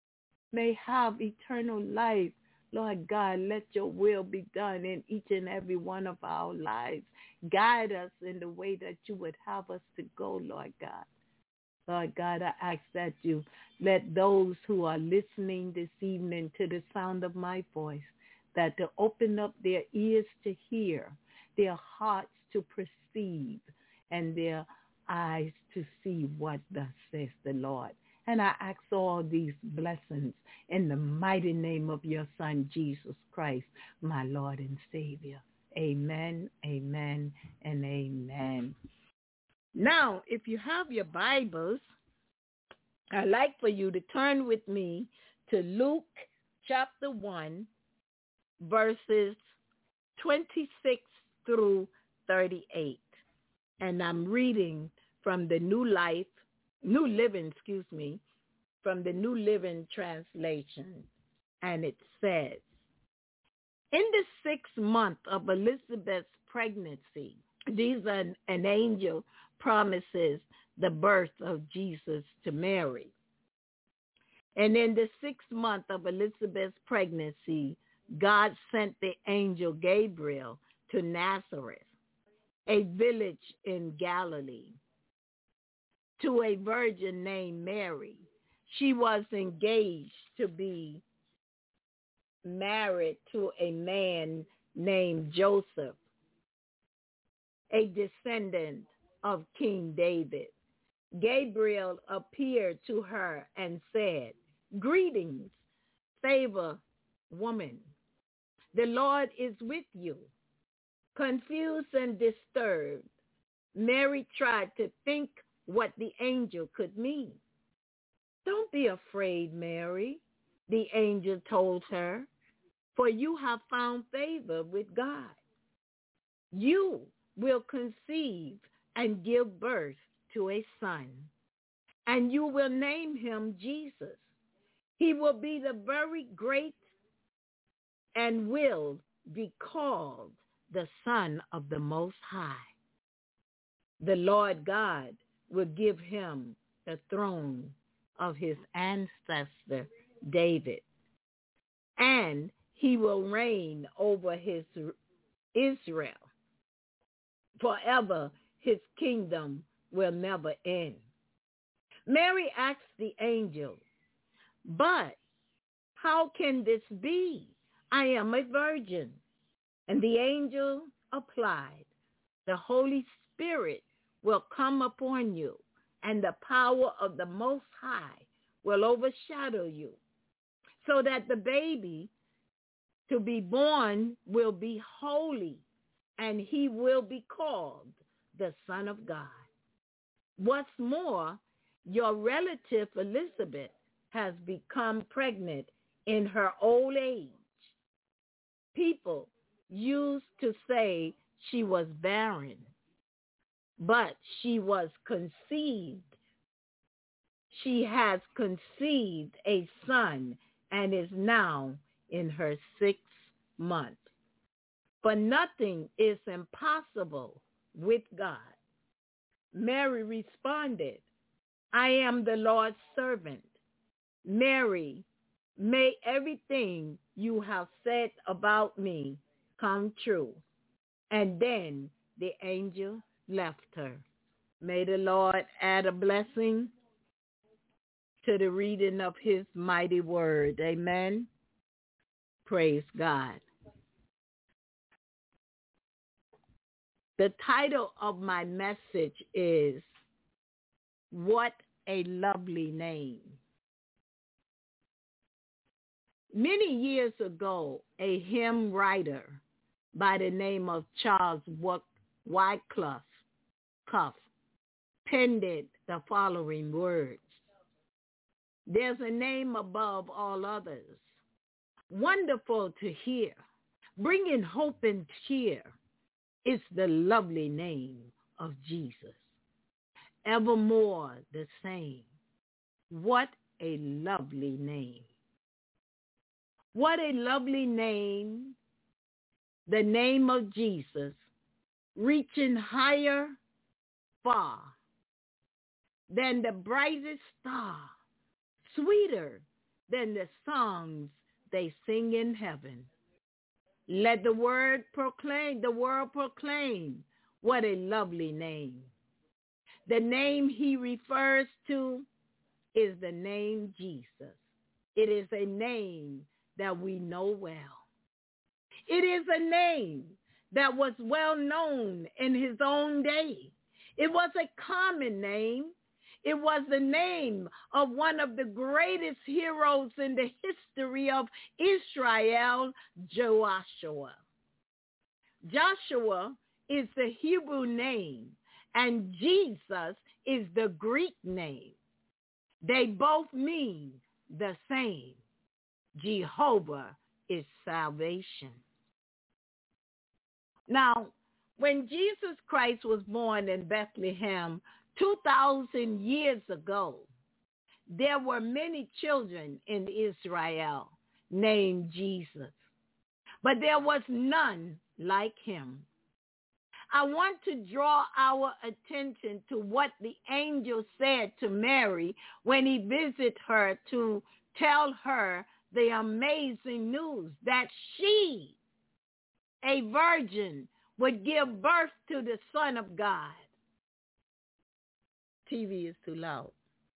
may have eternal life. Lord God, let your will be done in each and every one of our lives. Guide us in the way that you would have us to go, Lord God. Lord God, I ask that you let those who are listening this evening to the sound of my voice, that to open up their ears to hear, their hearts to perceive, and their eyes to see what thus says the Lord. And I ask all these blessings in the mighty name of your Son, Jesus Christ, my Lord and Savior. Amen, amen, and amen. Now, if you have your Bibles, I'd like for you to turn with me to Luke chapter one, verses twenty-six through thirty-eight. And I'm reading from the New Life, New Living, excuse me, from the New Living Translation. And it says, in the sixth month of Elizabeth's pregnancy, these are an angel promises the birth of Jesus to Mary. And in the sixth month of Elizabeth's pregnancy, God sent the angel Gabriel to Nazareth, a village in Galilee, to a virgin named Mary. She was engaged to be married to a man named Joseph, a descendant of King David. Gabriel appeared to her and said, "Greetings, favor woman. The Lord is with you." Confused and disturbed, Mary tried to think what the angel could mean. "Don't be afraid, Mary," the angel told her, "for you have found favor with God. You will conceive and give birth to a son, and you will name him Jesus. He will be the very great and will be called the Son of the Most High. The Lord God will give him the throne of his ancestor David, and he will reign over his Israel forever. His kingdom will never end." Mary asked the angel, "But how can this be? I am a virgin." And the angel replied, "The Holy Spirit will come upon you, and the power of the Most High will overshadow you, so that the baby to be born will be holy, and he will be called the Son of God. What's more, your relative Elizabeth has become pregnant in her old age. People used to say she was barren, but she was conceived. She has conceived a son and is now in her sixth month. For nothing is impossible with God." Mary responded, "I am the Lord's servant. Mary, may everything you have said about me come true." And then the angel left her. May the Lord add a blessing to the reading of his mighty word. Amen. Praise God. The title of my message is, "What a Lovely Name." Many years ago, a hymn writer by the name of Charles Wycliffe penned the following words: "There's a name above all others, wonderful to hear, bringing hope and cheer. It's the lovely name of Jesus, evermore the same. What a lovely name. What a lovely name, the name of Jesus, reaching higher far than the brightest star, sweeter than the songs they sing in heaven. Let the word proclaim, the world proclaim, what a lovely name. The name he refers to is the name Jesus. It is a name that we know well. It is a name that was well known in his own day. It was a common name. It was the name of one of the greatest heroes in the history of Israel, Joshua. Joshua is the Hebrew name, and Jesus is the Greek name. They both mean the same. Jehovah is salvation. Now, when Jesus Christ was born in Bethlehem two thousand years ago, there were many children in Israel named Jesus, but there was none like him. I want to draw our attention to what the angel said to Mary when he visited her to tell her the amazing news that she, a virgin, would give birth to the Son of God. T V is too loud.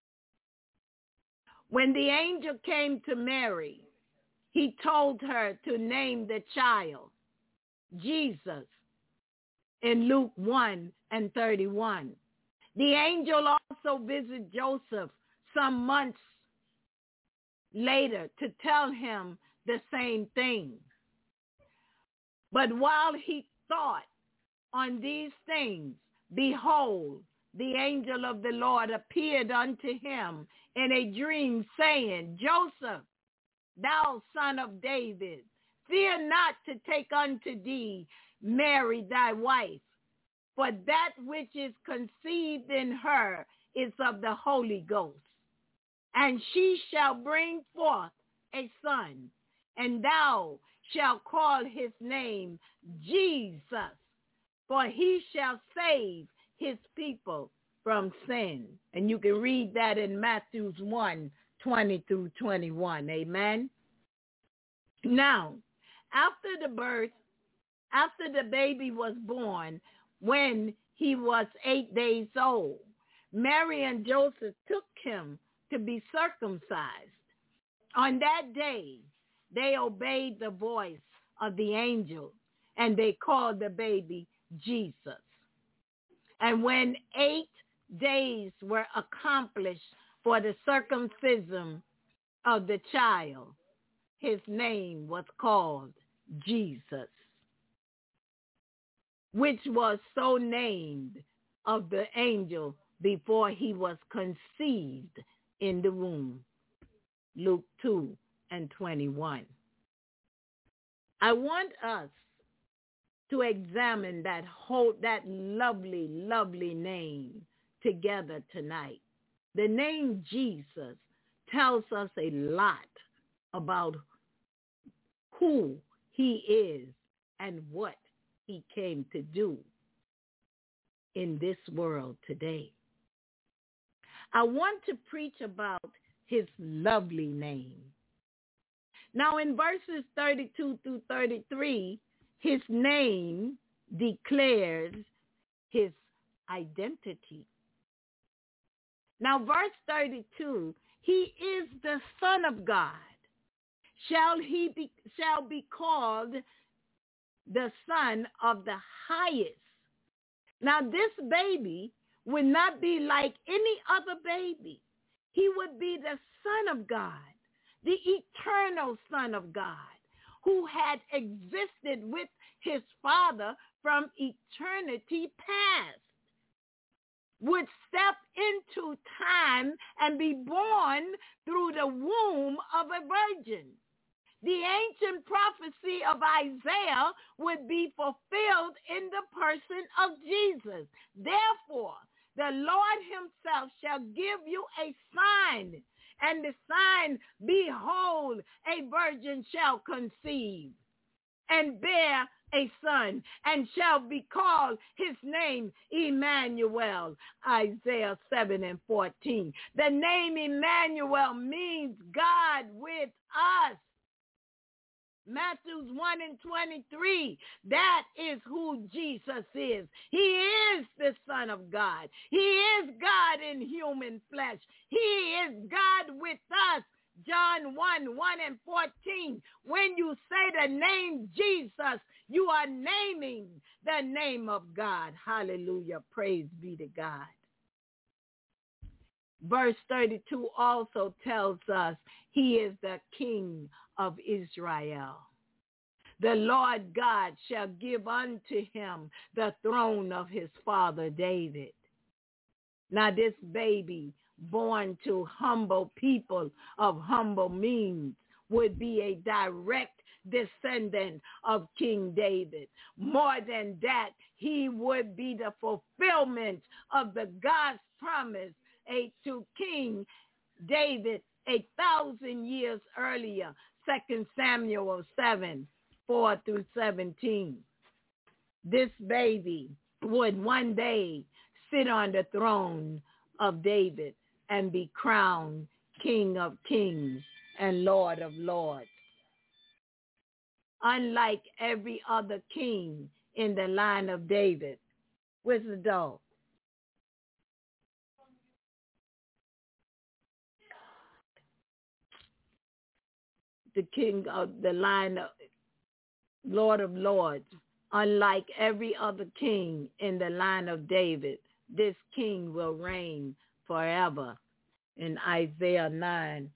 When the angel came to Mary, he told her to name the child Jesus in Luke one and thirty-one. The angel also visited Joseph some months later to tell him the same thing. But while he thought on these things, behold, the angel of the Lord appeared unto him in a dream, saying, Joseph, thou son of David, fear not to take unto thee Mary thy wife, for that which is conceived in her is of the Holy Ghost. And she shall bring forth a son, and thou shalt call his name Jesus, for he shall save his people from sin. And you can read that in Matthew one, twenty through twenty-one. Amen. Now, after the birth, after the baby was born, when he was eight days old, Mary and Joseph took him to be circumcised. On that day, they obeyed the voice of the angel, and they called the baby Jesus. And when eight days were accomplished for the circumcision of the child, his name was called Jesus, which was so named of the angel before he was conceived in the womb. Luke two and twenty-one. I want us to examine that whole, that lovely, lovely name together tonight. The name Jesus tells us a lot about who he is and what he came to do in this world today. I want to preach about his lovely name. Now in verses thirty-two through thirty-three, his name declares his identity. Now verse thirty-two, he is the Son of God. Shall he be, shall be called the Son of the Highest. Now this baby would not be like any other baby. He would be the Son of God, the eternal Son of God, who had existed with his Father from eternity past, would step into time and be born through the womb of a virgin. The ancient prophecy of Isaiah would be fulfilled in the person of Jesus. Therefore, the Lord himself shall give you a sign, and the sign, behold, a virgin shall conceive and bear a son, and shall be called his name Emmanuel. Isaiah seven and fourteen. The name Emmanuel means God with us. Matthew one and twenty-three, that is who Jesus is. He is the Son of God. He is God in human flesh. He is God with us. John one, one and fourteen. When you say the name Jesus, you are naming the name of God. Hallelujah. Praise be to God. Verse thirty-two also tells us he is the King of Israel. The Lord God shall give unto him the throne of his father David. Now this baby, born to humble people of humble means, would be a direct descendant of King David. More than that, he would be the fulfillment of the God's promise a, to King David a thousand years earlier. Second Samuel seven, four through seventeen. This baby would one day sit on the throne of David and be crowned King of Kings and Lord of Lords. Unlike every other king, in the line of David? Where's the dog? The king of the line of Lord of Lords. Unlike every other king in the line of David, this king will reign forever. In Isaiah nine.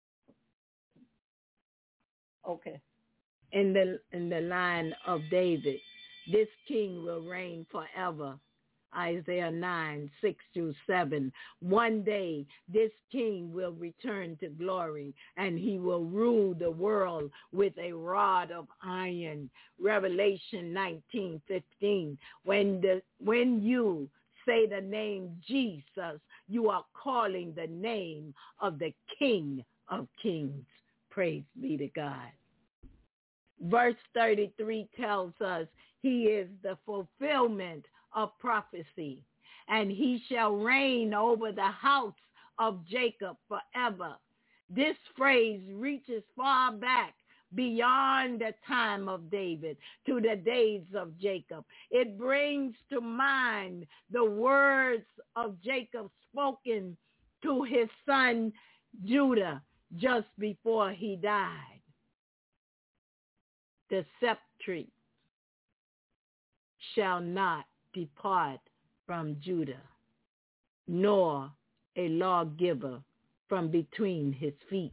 Okay. In the in the line of David, this king will reign forever. Isaiah nine, six through seven. One day this king will return to glory, and he will rule the world with a rod of iron. Revelation nineteen, fifteen. When the when you say the name Jesus, you are calling the name of the King of Kings. Praise be to God. Verse thirty-three tells us he is the fulfillment of prophecy, and he shall reign over the house of Jacob forever. This phrase reaches far back beyond the time of David to the days of Jacob. It brings to mind the words of Jacob spoken to his son Judah just before he died. The scepter shall not depart from Judah, nor a lawgiver from between his feet,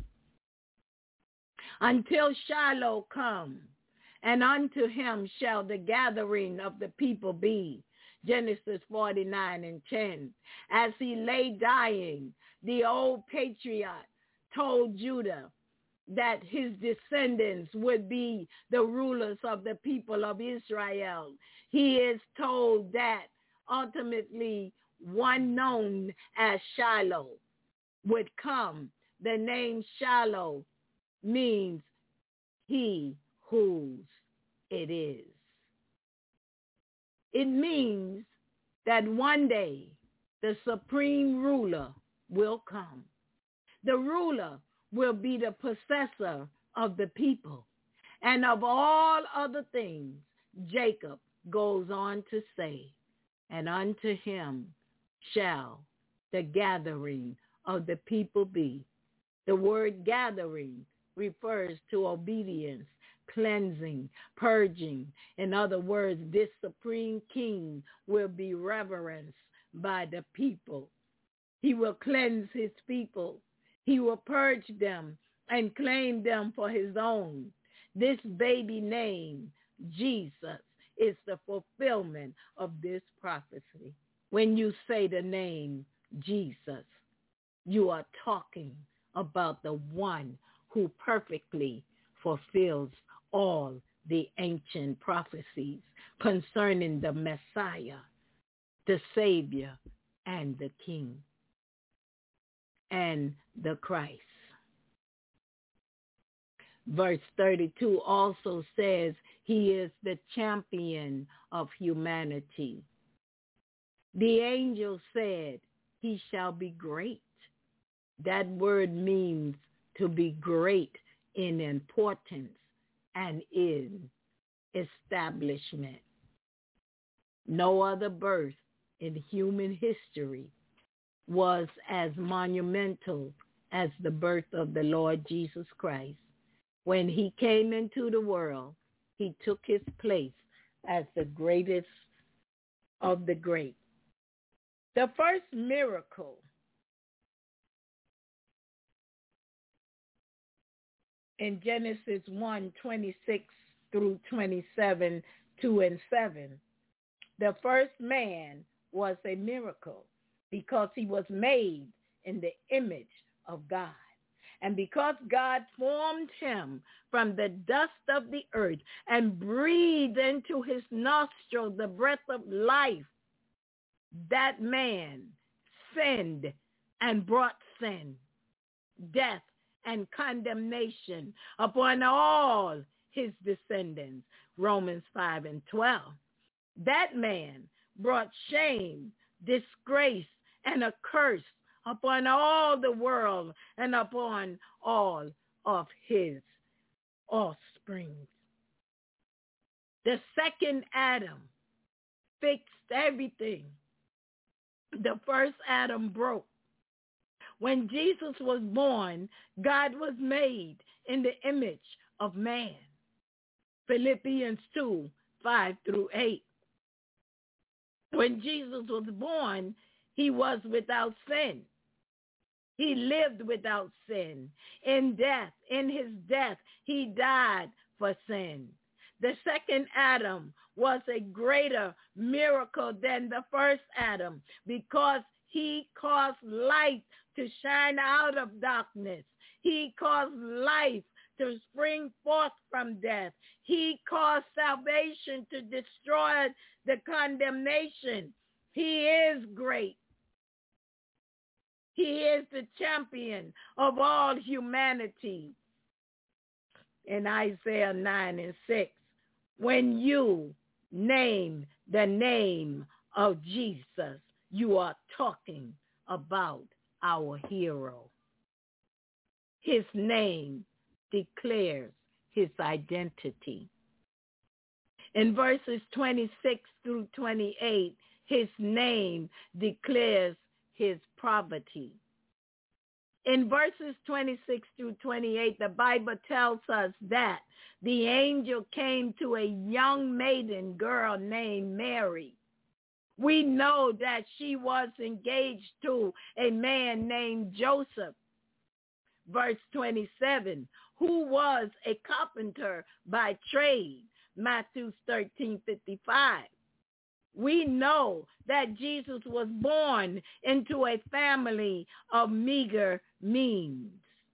until Shiloh come, and unto him shall the gathering of the people be. Genesis forty-nine and ten. As he lay dying, the old patriarch told Judah that his descendants would be the rulers of the people of Israel. He is told that ultimately one known as Shiloh would come. The name Shiloh means he whose it is. It means that one day the supreme ruler will come. The ruler will be the possessor of the people. And of all other things, Jacob goes on to say, and unto him shall the gathering of the people be. The word gathering refers to obedience, cleansing, purging. In other words, this supreme king will be reverenced by the people. He will cleanse his people. He will purge them and claim them for his own. This baby name, Jesus, is the fulfillment of this prophecy. When you say the name Jesus, you are talking about the one who perfectly fulfills all the ancient prophecies concerning the Messiah, the Savior, and the King, and the Christ. Verse thirty-two also says he is the champion of humanity. The angel said he shall be great. That word means to be great in importance and in establishment. No other birth in human history was as monumental as the birth of the Lord Jesus Christ. When he came into the world, he took his place as the greatest of the great. The first miracle in Genesis one, twenty-six through twenty-seven, two and seven, the first man was a miracle because he was made in the image of God. And because God formed him from the dust of the earth and breathed into his nostril the breath of life, that man sinned and brought sin, death, and condemnation upon all his descendants. Romans five and twelve. That man brought shame, disgrace, and a curse upon all the world and upon all of his offspring. The second Adam fixed everything. The first Adam broke. When Jesus was born, God was made in the image of man. Philippians two, five through eight. When Jesus was born, he was without sin. He lived without sin. In death, in his death, he died for sin. The second Adam was a greater miracle than the first Adam because he caused light to shine out of darkness. He caused life to spring forth from death. He caused salvation to destroy the condemnation. He is great. He is the champion of all humanity. In Isaiah nine and six, when you name the name of Jesus, you are talking about our hero. His name declares his identity. In verses twenty-six through twenty-eight, his name declares his poverty. In verses twenty-six through twenty-eight, the Bible tells us that the angel came to a young maiden girl named Mary. We know that she was engaged to a man named Joseph. Verse twenty-seven, who was a carpenter by trade, Matthew thirteen fifty-five. We know that Jesus was born into a family of meager means.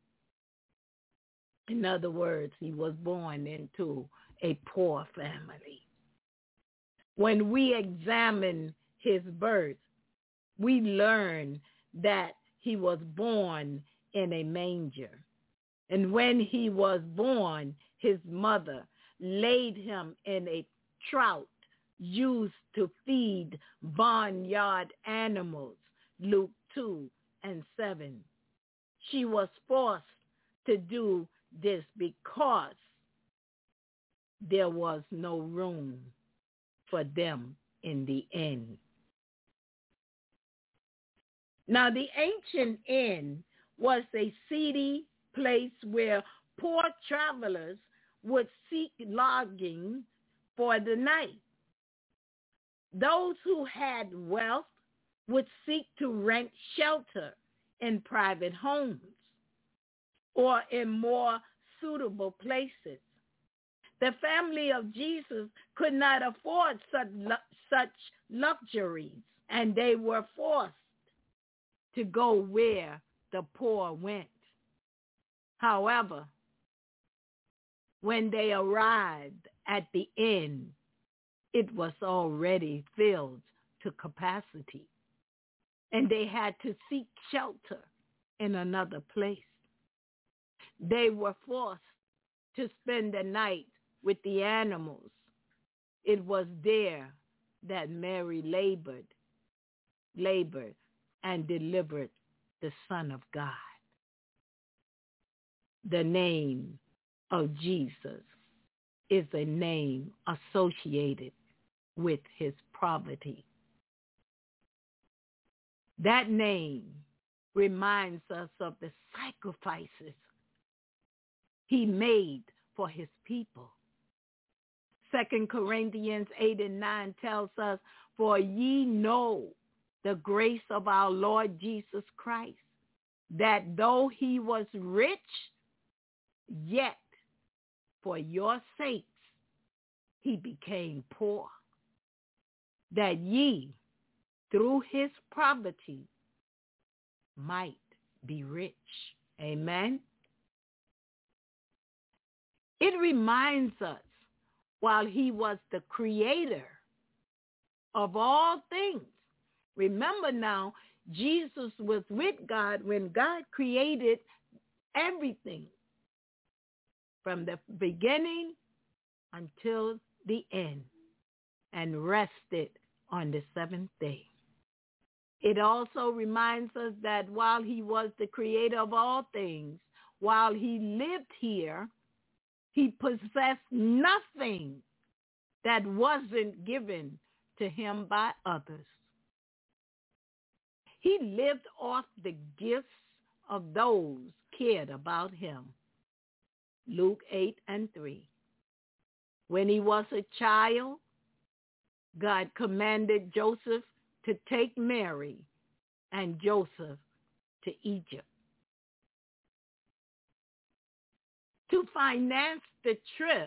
In other words, he was born into a poor family. When we examine his birth, we learn that he was born in a manger. And when he was born, his mother laid him in a trough used to feed barnyard animals, Luke two and seven. She was forced to do this because there was no room for them in the inn. Now, the ancient inn was a seedy place where poor travelers would seek lodging for the night. Those who had wealth would seek to rent shelter in private homes or in more suitable places. The family of Jesus could not afford such, such luxuries, and they were forced to go where the poor went. However, when they arrived at the inn, it was already filled to capacity, and they had to seek shelter in another place. They were forced to spend the night with the animals. It was there that Mary labored, labored and delivered the Son of God. The name of Jesus is a name associated with his poverty. That name reminds us of the sacrifices he made for his people. Second Corinthians eight and nine tells us, for ye know the grace of our Lord Jesus Christ, that though he was rich, yet for your sakes he became poor, that ye through his poverty might be rich. Amen. It reminds us, while he was the creator of all things. Remember now, Jesus was with God when God created everything from the beginning until the end and rested on the seventh day. It also reminds us that while he was the creator of all things, while he lived here, he possessed nothing that wasn't given to him by others. He lived off the gifts of those cared about him. Luke eight and three. When he was a child, God commanded Joseph to take Mary and Joseph to Egypt to finance the trip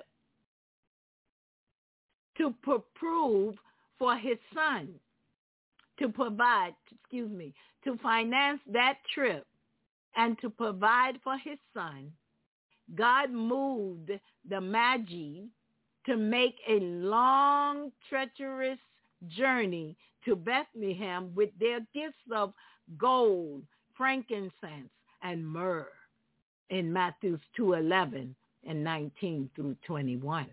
to prove for his son, to provide, excuse me, to finance that trip and to provide for his son. God moved the Magi to make a long, treacherous journey to Bethlehem with their gifts of gold, frankincense, and myrrh in Matthew two eleven and nineteen through twenty-one.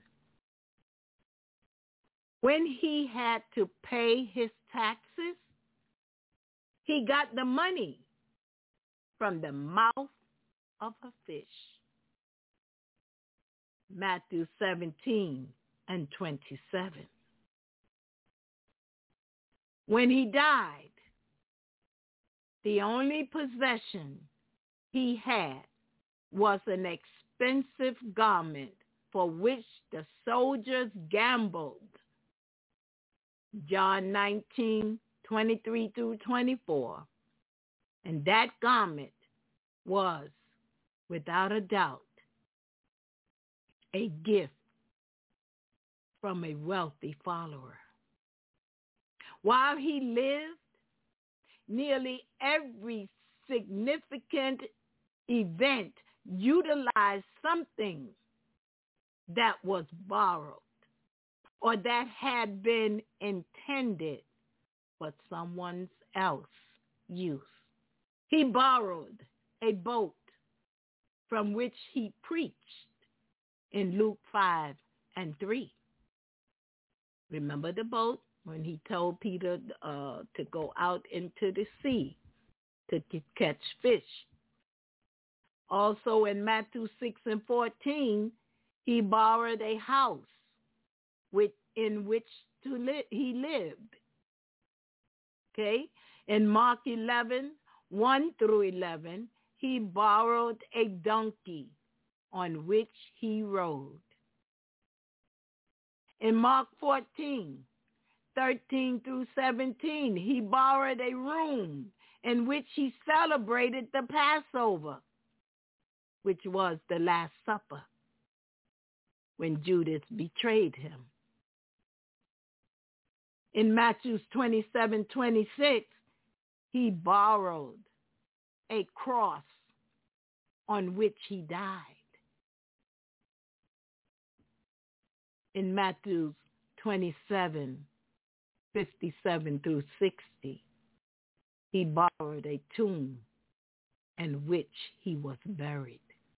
When he had to pay his taxes, he got the money from the mouth of a fish. Matthew seventeen and twenty-seven. When he died, the only possession he had was an expensive garment for which the soldiers gambled. John nineteen, twenty-three through twenty-four. And that garment was, without a doubt, a gift from a wealthy follower. While he lived, nearly every significant event utilized something that was borrowed or that had been intended for someone else's use. He borrowed a boat from which he preached in Luke five and three. Remember the boat when he told Peter uh, to go out into the sea to catch fish. Also in Matthew six and fourteen, he borrowed a house with, in which to li- he lived. Okay? In Mark eleven, one through eleven, he borrowed a donkey on which he rode. In Mark fourteen, thirteen through seventeen, he borrowed a room in which he celebrated the Passover, which was the Last Supper, when Judas betrayed him. In Matthew twenty-seven, twenty-six, he borrowed a cross on which he died. In Matthew twenty-seven, fifty-seven through sixty, he borrowed a tomb in which he was buried.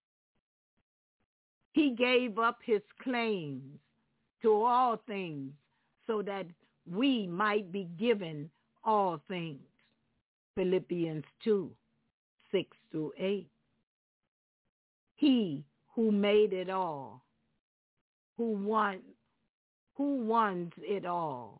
He gave up his claims to all things so that we might be given all things. Philippians two, six through eight. He who made it all, who won, who wants it all,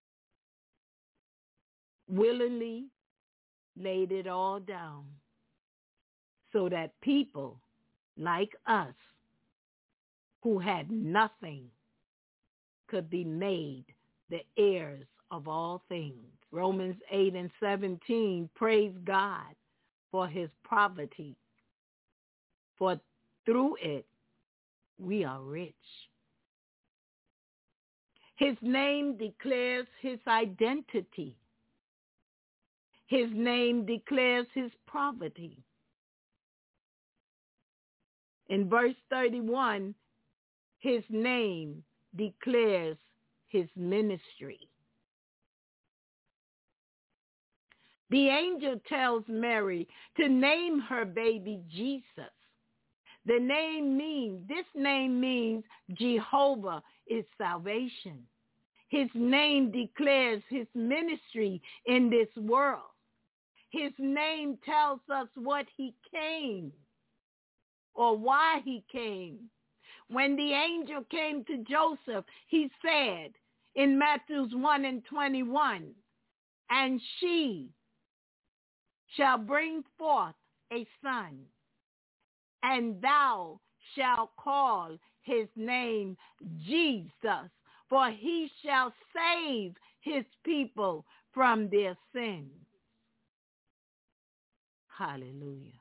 willingly laid it all down so that people like us who had nothing could be made the heirs of all things. Romans eight and seventeen, praise God for his poverty, for through it we are rich. His name declares his identity. His name declares his poverty. In verse thirty-one, his name declares his ministry. The angel tells Mary to name her baby Jesus. The name means, this name means Jehovah is salvation. His name declares his ministry in this world. His name tells us what he came or why he came. when the angel came to Joseph, he said in Matthew one and twenty-one, and she shall bring forth a son, and thou shalt call his name Jesus, for he shall save his people from their sins. Hallelujah.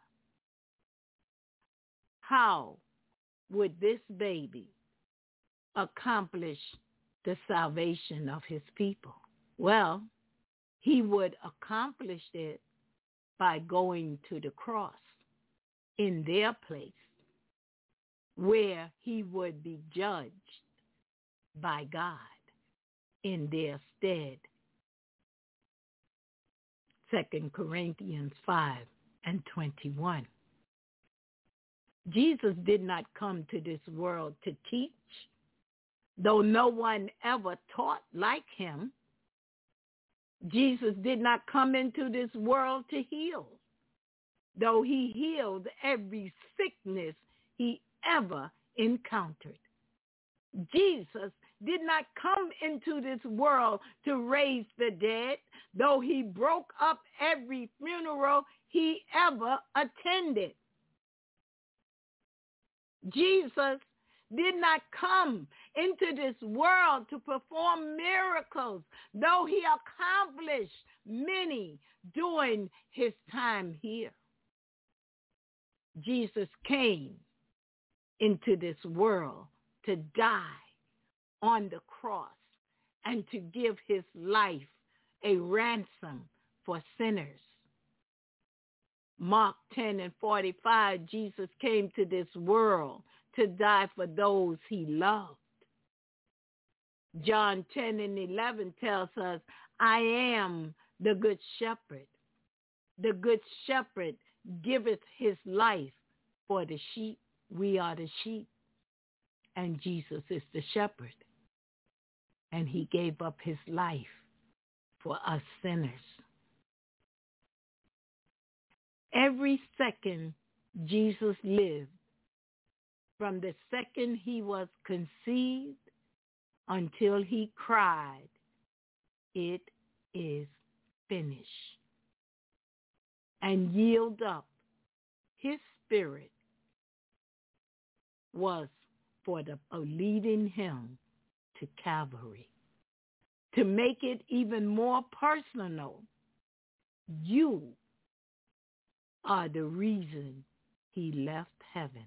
How would this baby accomplish the salvation of his people? Well, he would accomplish it by going to the cross in their place, where he would be judged by God in their stead. Second Corinthians five and twenty-one. Jesus did not come to this world to teach, though no one ever taught like him. Jesus did not come into this world to heal, though he healed every sickness he ever encountered. Jesus did not come into this world to raise the dead, though he broke up every funeral he ever attended. Jesus did not come into this world to perform miracles, though he accomplished many during his time here. Jesus came into this world to die on the cross and to give his life a ransom for sinners. Mark ten and forty-five, Jesus came to this world to die for those he loved. John ten and eleven tells us, I am the good shepherd. The good shepherd giveth his life for the sheep. We are the sheep, and Jesus is the shepherd. And he gave up his life for us sinners. Every second Jesus lived, from the second he was conceived until he cried, it is finished, and yield up his spirit, was for the uh, leading him to Calvary. To make it even more personal, you are the reason he left heaven.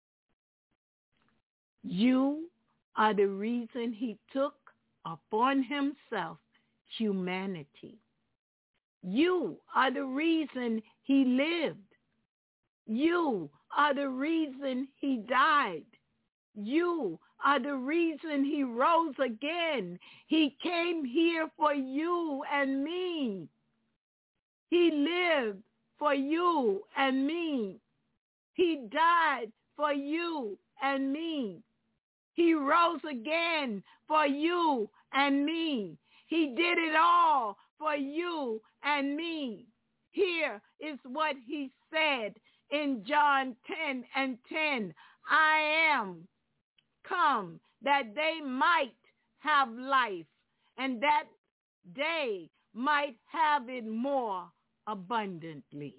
You are the reason he took upon himself humanity. You are the reason he lived. You are the reason he died. You are the reason he rose again. He came here for you and me. He lived for you and me. He died for you and me. He rose again for you and me. He did it all for you and me. Here is what he said in John ten and ten. I am come that they might have life, and that they might have it more abundantly.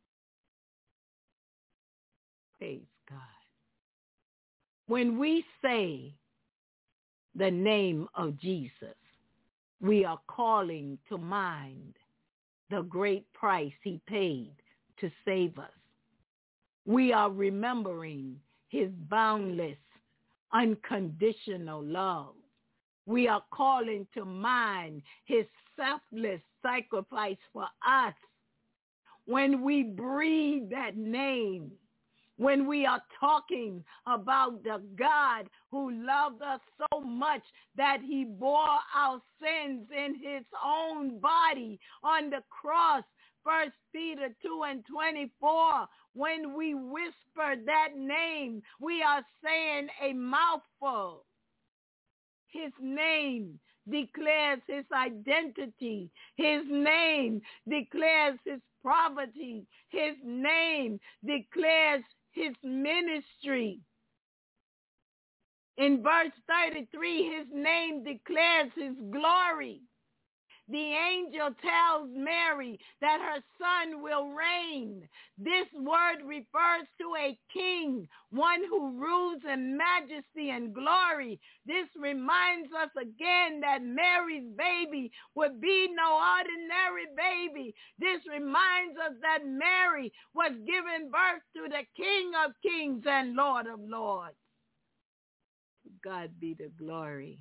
Praise God. When we say the name of Jesus, we are calling to mind the great price he paid to save us. We are remembering his boundless, unconditional love. We are calling to mind his selfless sacrifice for us. When we breathe that name, when we are talking about the God who loved us so much that he bore our sins in his own body on the cross, First Peter two and twenty-four, when we whisper that name, we are saying a mouthful. His name declares his identity. His name declares his poverty. His name declares his ministry. In verse thirty-three, his name declares his glory. The angel tells Mary that her son will reign. This word refers to a king, one who rules in majesty and glory. This reminds us again that Mary's baby would be no ordinary baby. This reminds us that Mary was giving birth to the King of Kings and Lord of Lords. God be the glory.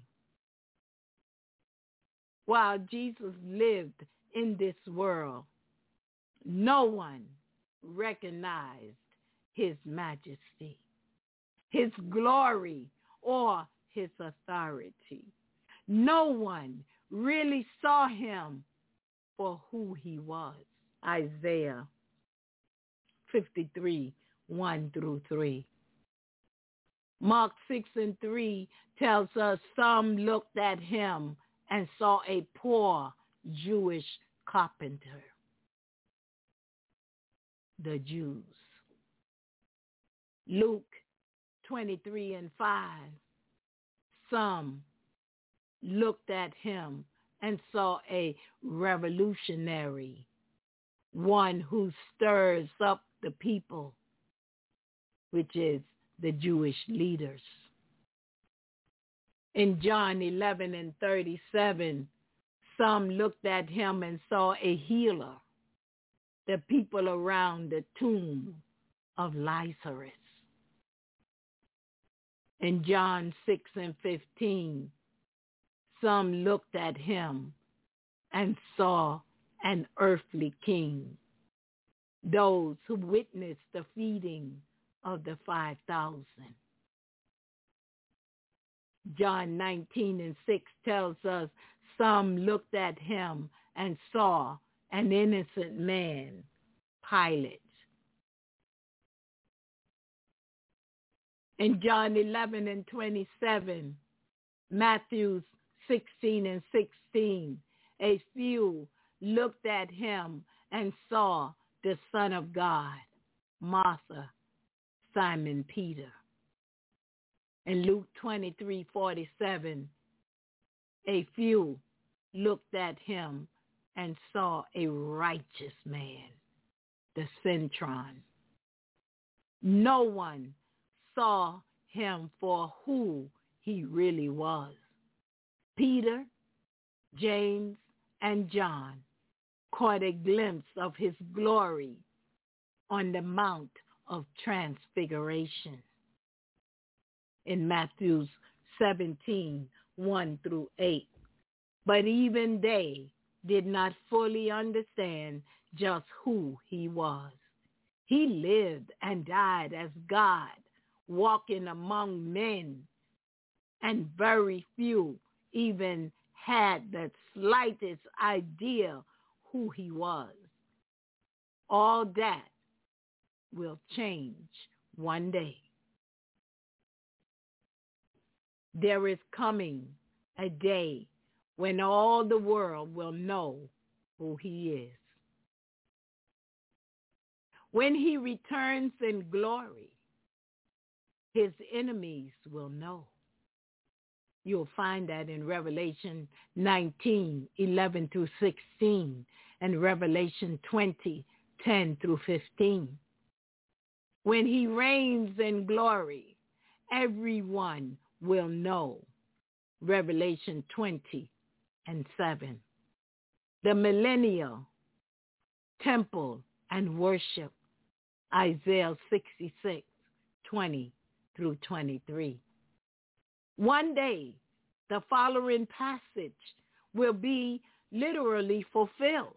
While Jesus lived in this world, no one recognized his majesty, his glory, or his authority. No one really saw him for who he was. Isaiah fifty-three, one through three. Mark six and three tells us some looked at him and saw a poor Jewish carpenter. The Jews. Luke twenty-three and five. Some looked at him and saw a revolutionary, one who stirs up the people, which is the Jewish leaders. In John eleven and thirty-seven, some looked at him and saw a healer, the people around the tomb of Lazarus. In John six and fifteen, some looked at him and saw an earthly king, those who witnessed the feeding of the five thousand. John nineteen and six tells us some looked at him and saw an innocent man, Pilate. In John eleven and twenty-seven, Matthew sixteen and sixteen, a few looked at him and saw the Son of God, Martha, Simon Peter. In Luke twenty-three forty-seven, a few looked at him and saw a righteous man, the centurion. No one saw him for who he really was. Peter, James, and John caught a glimpse of his glory on the Mount of Transfiguration. In Matthew seventeen, one through eight. But even they did not fully understand just who he was. He lived and died as God, walking among men, and very few even had the slightest idea who he was. All that will change one day. There is coming a day when all the world will know who he is. When he returns in glory, his enemies will know. You'll find that in Revelation nineteen, eleven through sixteen, and Revelation twenty, ten through fifteen. When he reigns in glory, everyone will know. Revelation twenty and seven. The millennial temple and worship. Isaiah sixty-six, twenty through twenty-three. One day, the following passage will be literally fulfilled.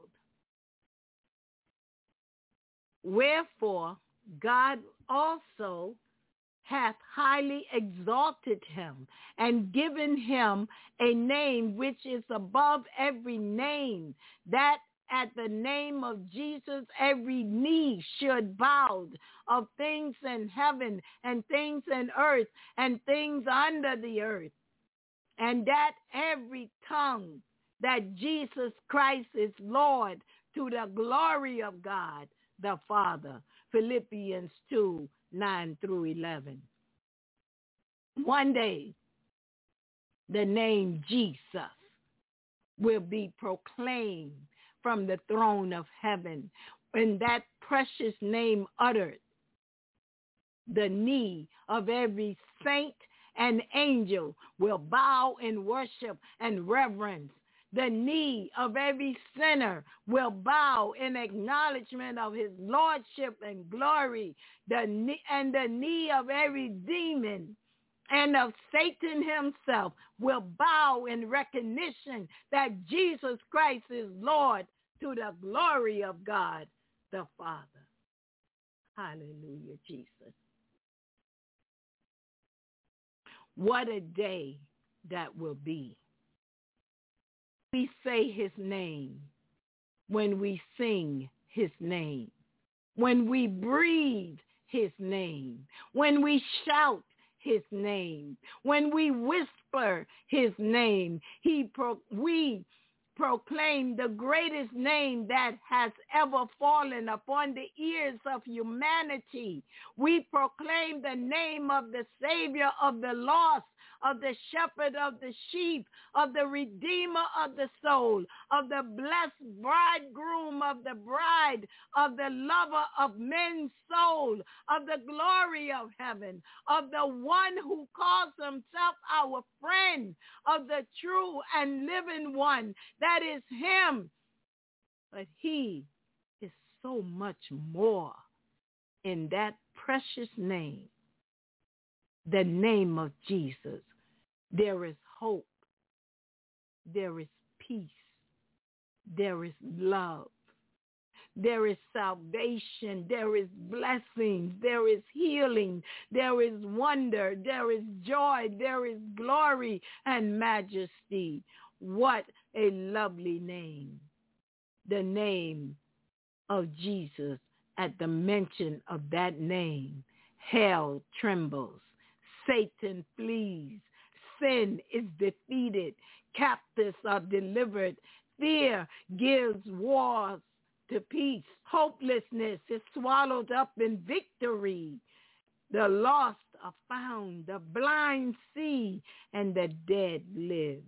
Wherefore, God also hath highly exalted him and given him a name which is above every name, that at the name of Jesus every knee should bow, of things in heaven and things in earth and things under the earth, and that every tongue that Jesus Christ is Lord, to the glory of God the Father. Philippians two, nine through eleven. One day, the name Jesus will be proclaimed from the throne of heaven. When that precious name uttered, the knee of every saint and angel will bow in worship and reverence. The knee of every sinner will bow in acknowledgement of his lordship and glory. The knee, and the knee of every demon and of Satan himself will bow in recognition that Jesus Christ is Lord, to the glory of God the Father. Hallelujah, Jesus. What a day that will be. We say his name when we sing his name, when we breathe his name, when we shout his name, when we whisper his name. He pro- we proclaim the greatest name that has ever fallen upon the ears of humanity. We proclaim the name of the Savior of the lost, of the shepherd of the sheep, of the redeemer of the soul, of the blessed bridegroom of the bride, of the lover of men's soul, of the glory of heaven, of the one who calls himself our friend, of the true and living one. That is him. But he is so much more in that precious name, the name of Jesus. There is hope. There is peace. There is love. There is salvation. There is blessings. There is healing. There is wonder. There is joy. There is glory and majesty. What a lovely name. The name of Jesus. At the mention of that name, hell trembles. Satan flees. Sin is defeated. Captives are delivered. Fear gives wars to peace. Hopelessness is swallowed up in victory. The lost are found. The blind see, and the dead live.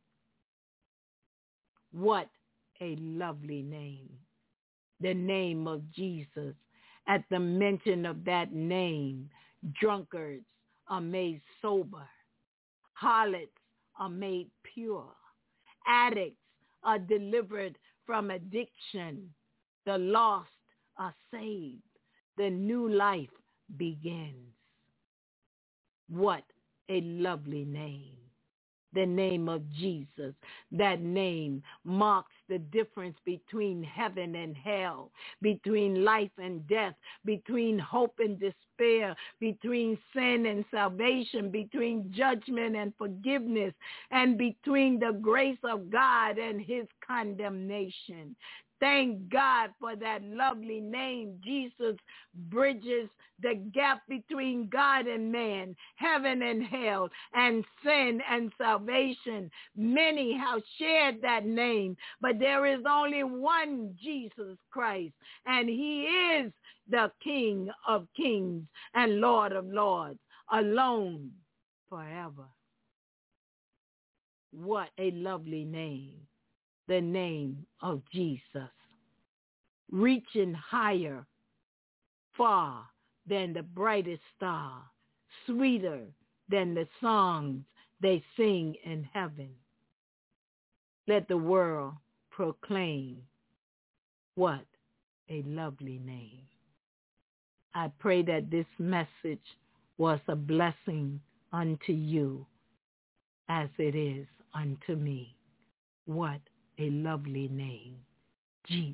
What a lovely name. The name of Jesus. At the mention of that name, drunkards are made sober. Harlots are made pure. Addicts are delivered from addiction. The lost are saved. The new life begins. What a lovely name. The name of Jesus. That name marks the difference between heaven and hell, between life and death, between hope and despair, between sin and salvation, between judgment and forgiveness, and between the grace of God and his condemnation. Thank God for that lovely name. Jesus bridges the gap between God and man, heaven and hell, and sin and salvation. Many have shared that name, but there is only one Jesus Christ, and he is the King of kings and Lord of lords, alone forever. What a lovely name. The name of Jesus, reaching higher, far than the brightest star, sweeter than the songs they sing in heaven. Let the world proclaim what a lovely name. I pray that this message was a blessing unto you as it is unto me. What a lovely name, Jesus.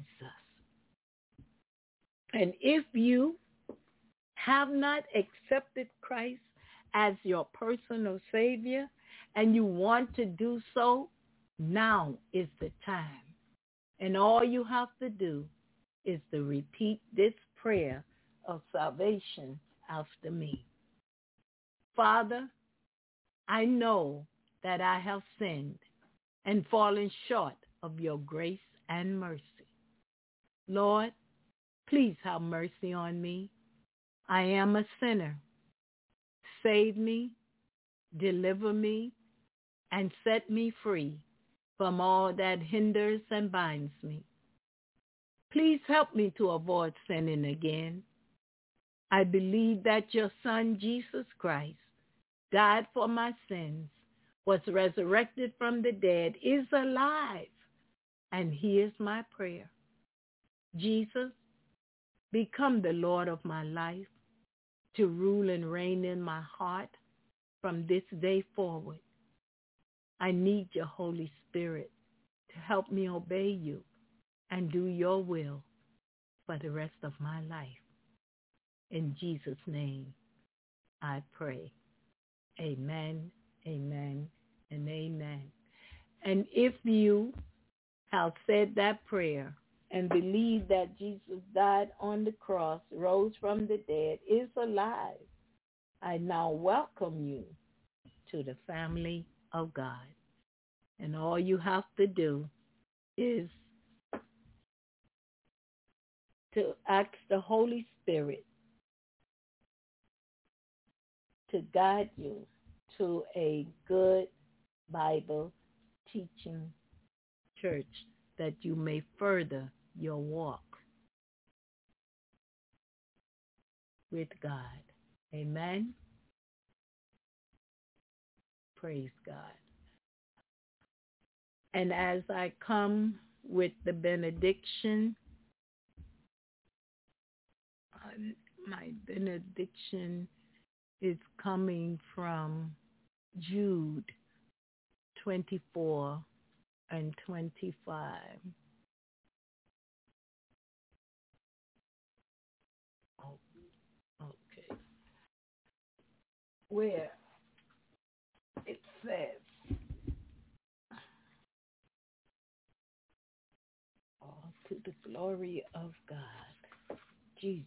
And if you have not accepted Christ as your personal Savior and you want to do so, now is the time. And all you have to do is to repeat this prayer of salvation after me. Father, I know that I have sinned and fallen short of your grace and mercy. Lord, please have mercy on me. I am a sinner. Save me deliver me, and set me free from all that hinders and binds me. Please help me to avoid sinning again. I believe that your Son, Jesus Christ, died for my sins, was resurrected from the dead, is alive, and hears my prayer. Jesus, become the Lord of my life, to rule and reign in my heart from this day forward. I need your Holy Spirit to help me obey you and do your will for the rest of my life. In Jesus' name, I pray. Amen, amen, and amen. And if you have said that prayer and believe that Jesus died on the cross, rose from the dead, is alive, I now welcome you to the family of God. And all you have to do is to ask the Holy Spirit to guide you to a good Bible teaching church that you may further your walk with God. Amen. Praise God. And as I come with the benediction, uh, my benediction is coming from Jude twenty-four and twenty-five. Oh, okay. Where it says, all to the glory of God, Jesus.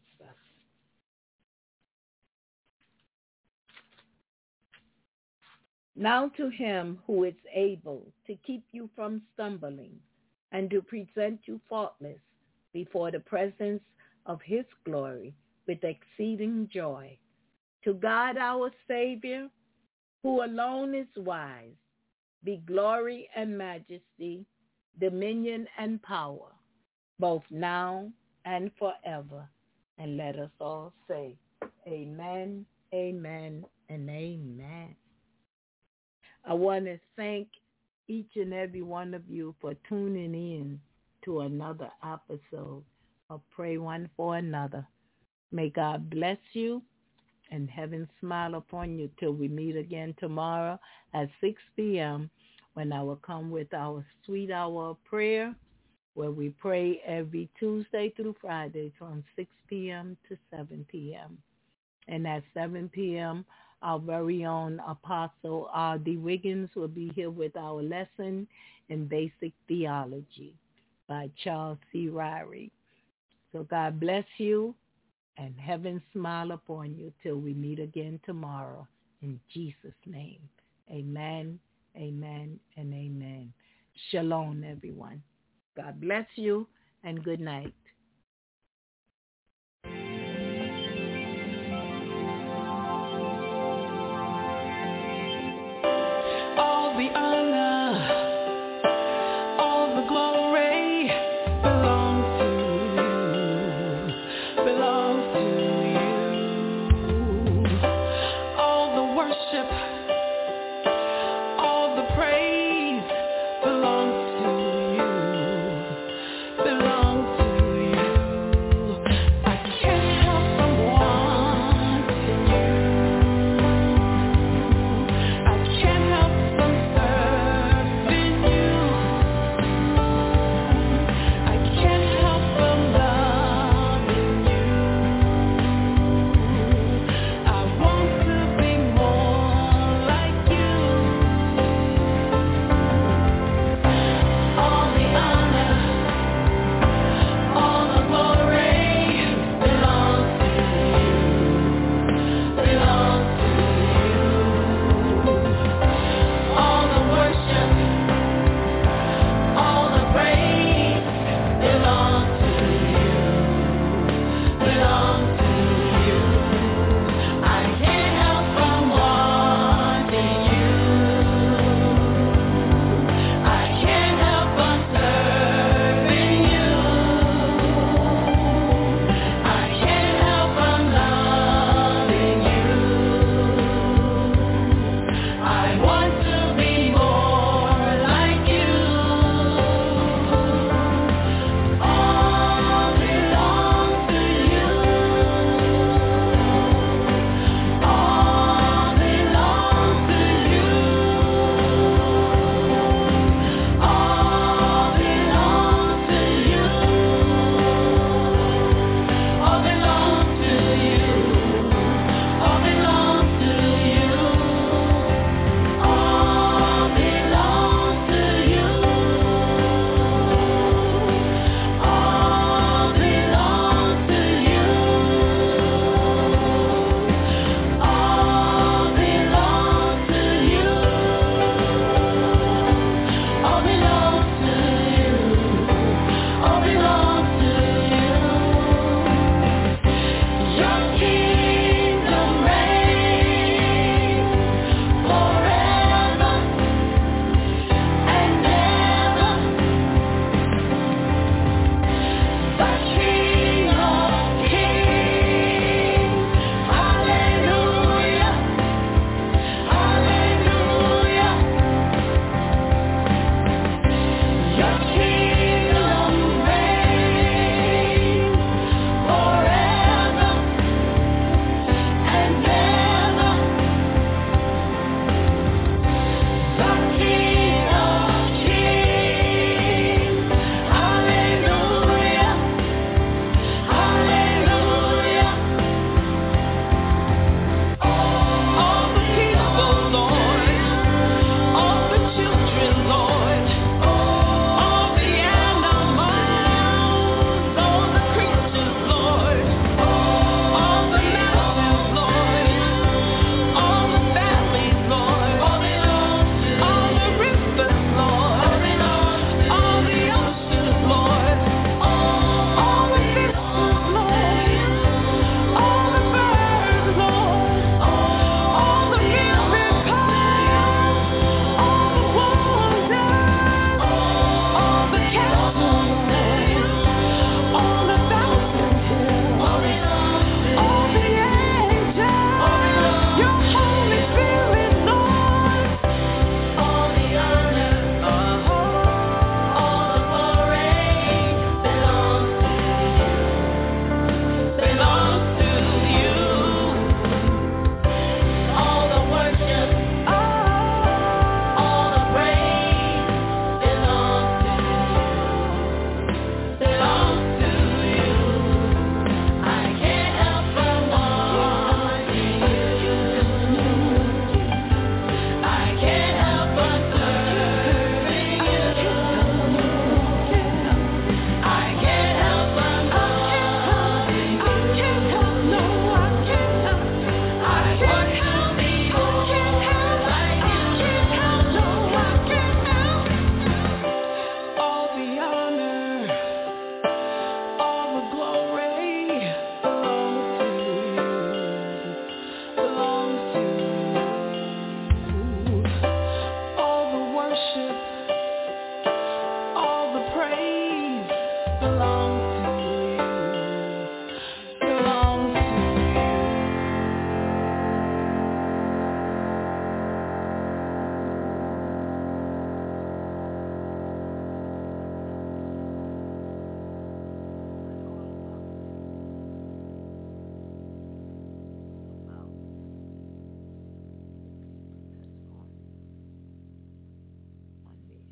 Now to him who is able to keep you from stumbling and to present you faultless before the presence of his glory with exceeding joy. To God our Savior, who alone is wise, be glory and majesty, dominion and power, both now and forever. And let us all say, amen, amen, and amen. I want to thank each and every one of you for tuning in to another episode of Pray One for Another. May God bless you and heaven smile upon you till we meet again tomorrow at six p.m. when I will come with our sweet hour of prayer, where we pray every Tuesday through Friday from six p.m. to seven p.m. And at seven p.m., our very own Apostle R D. Wiggins will be here with our lesson in Basic Theology by Charles C. Ryrie. So God bless you and heaven smile upon you till we meet again tomorrow. In Jesus' name, amen, amen, and amen. Shalom, everyone. God bless you and good night. The honor, all the glory belongs to you, belongs to you. All the worship, all the praise belongs to you, belongs to you.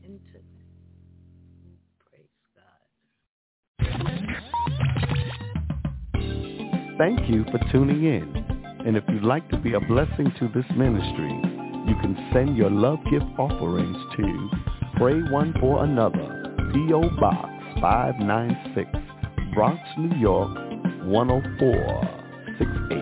intimate. Praise God. Thank you for tuning in. And if you'd like to be a blessing to this ministry, you can send your love gift offerings to Pray One for Another, P O. Box five nine six, Bronx, New York, one oh four six eight.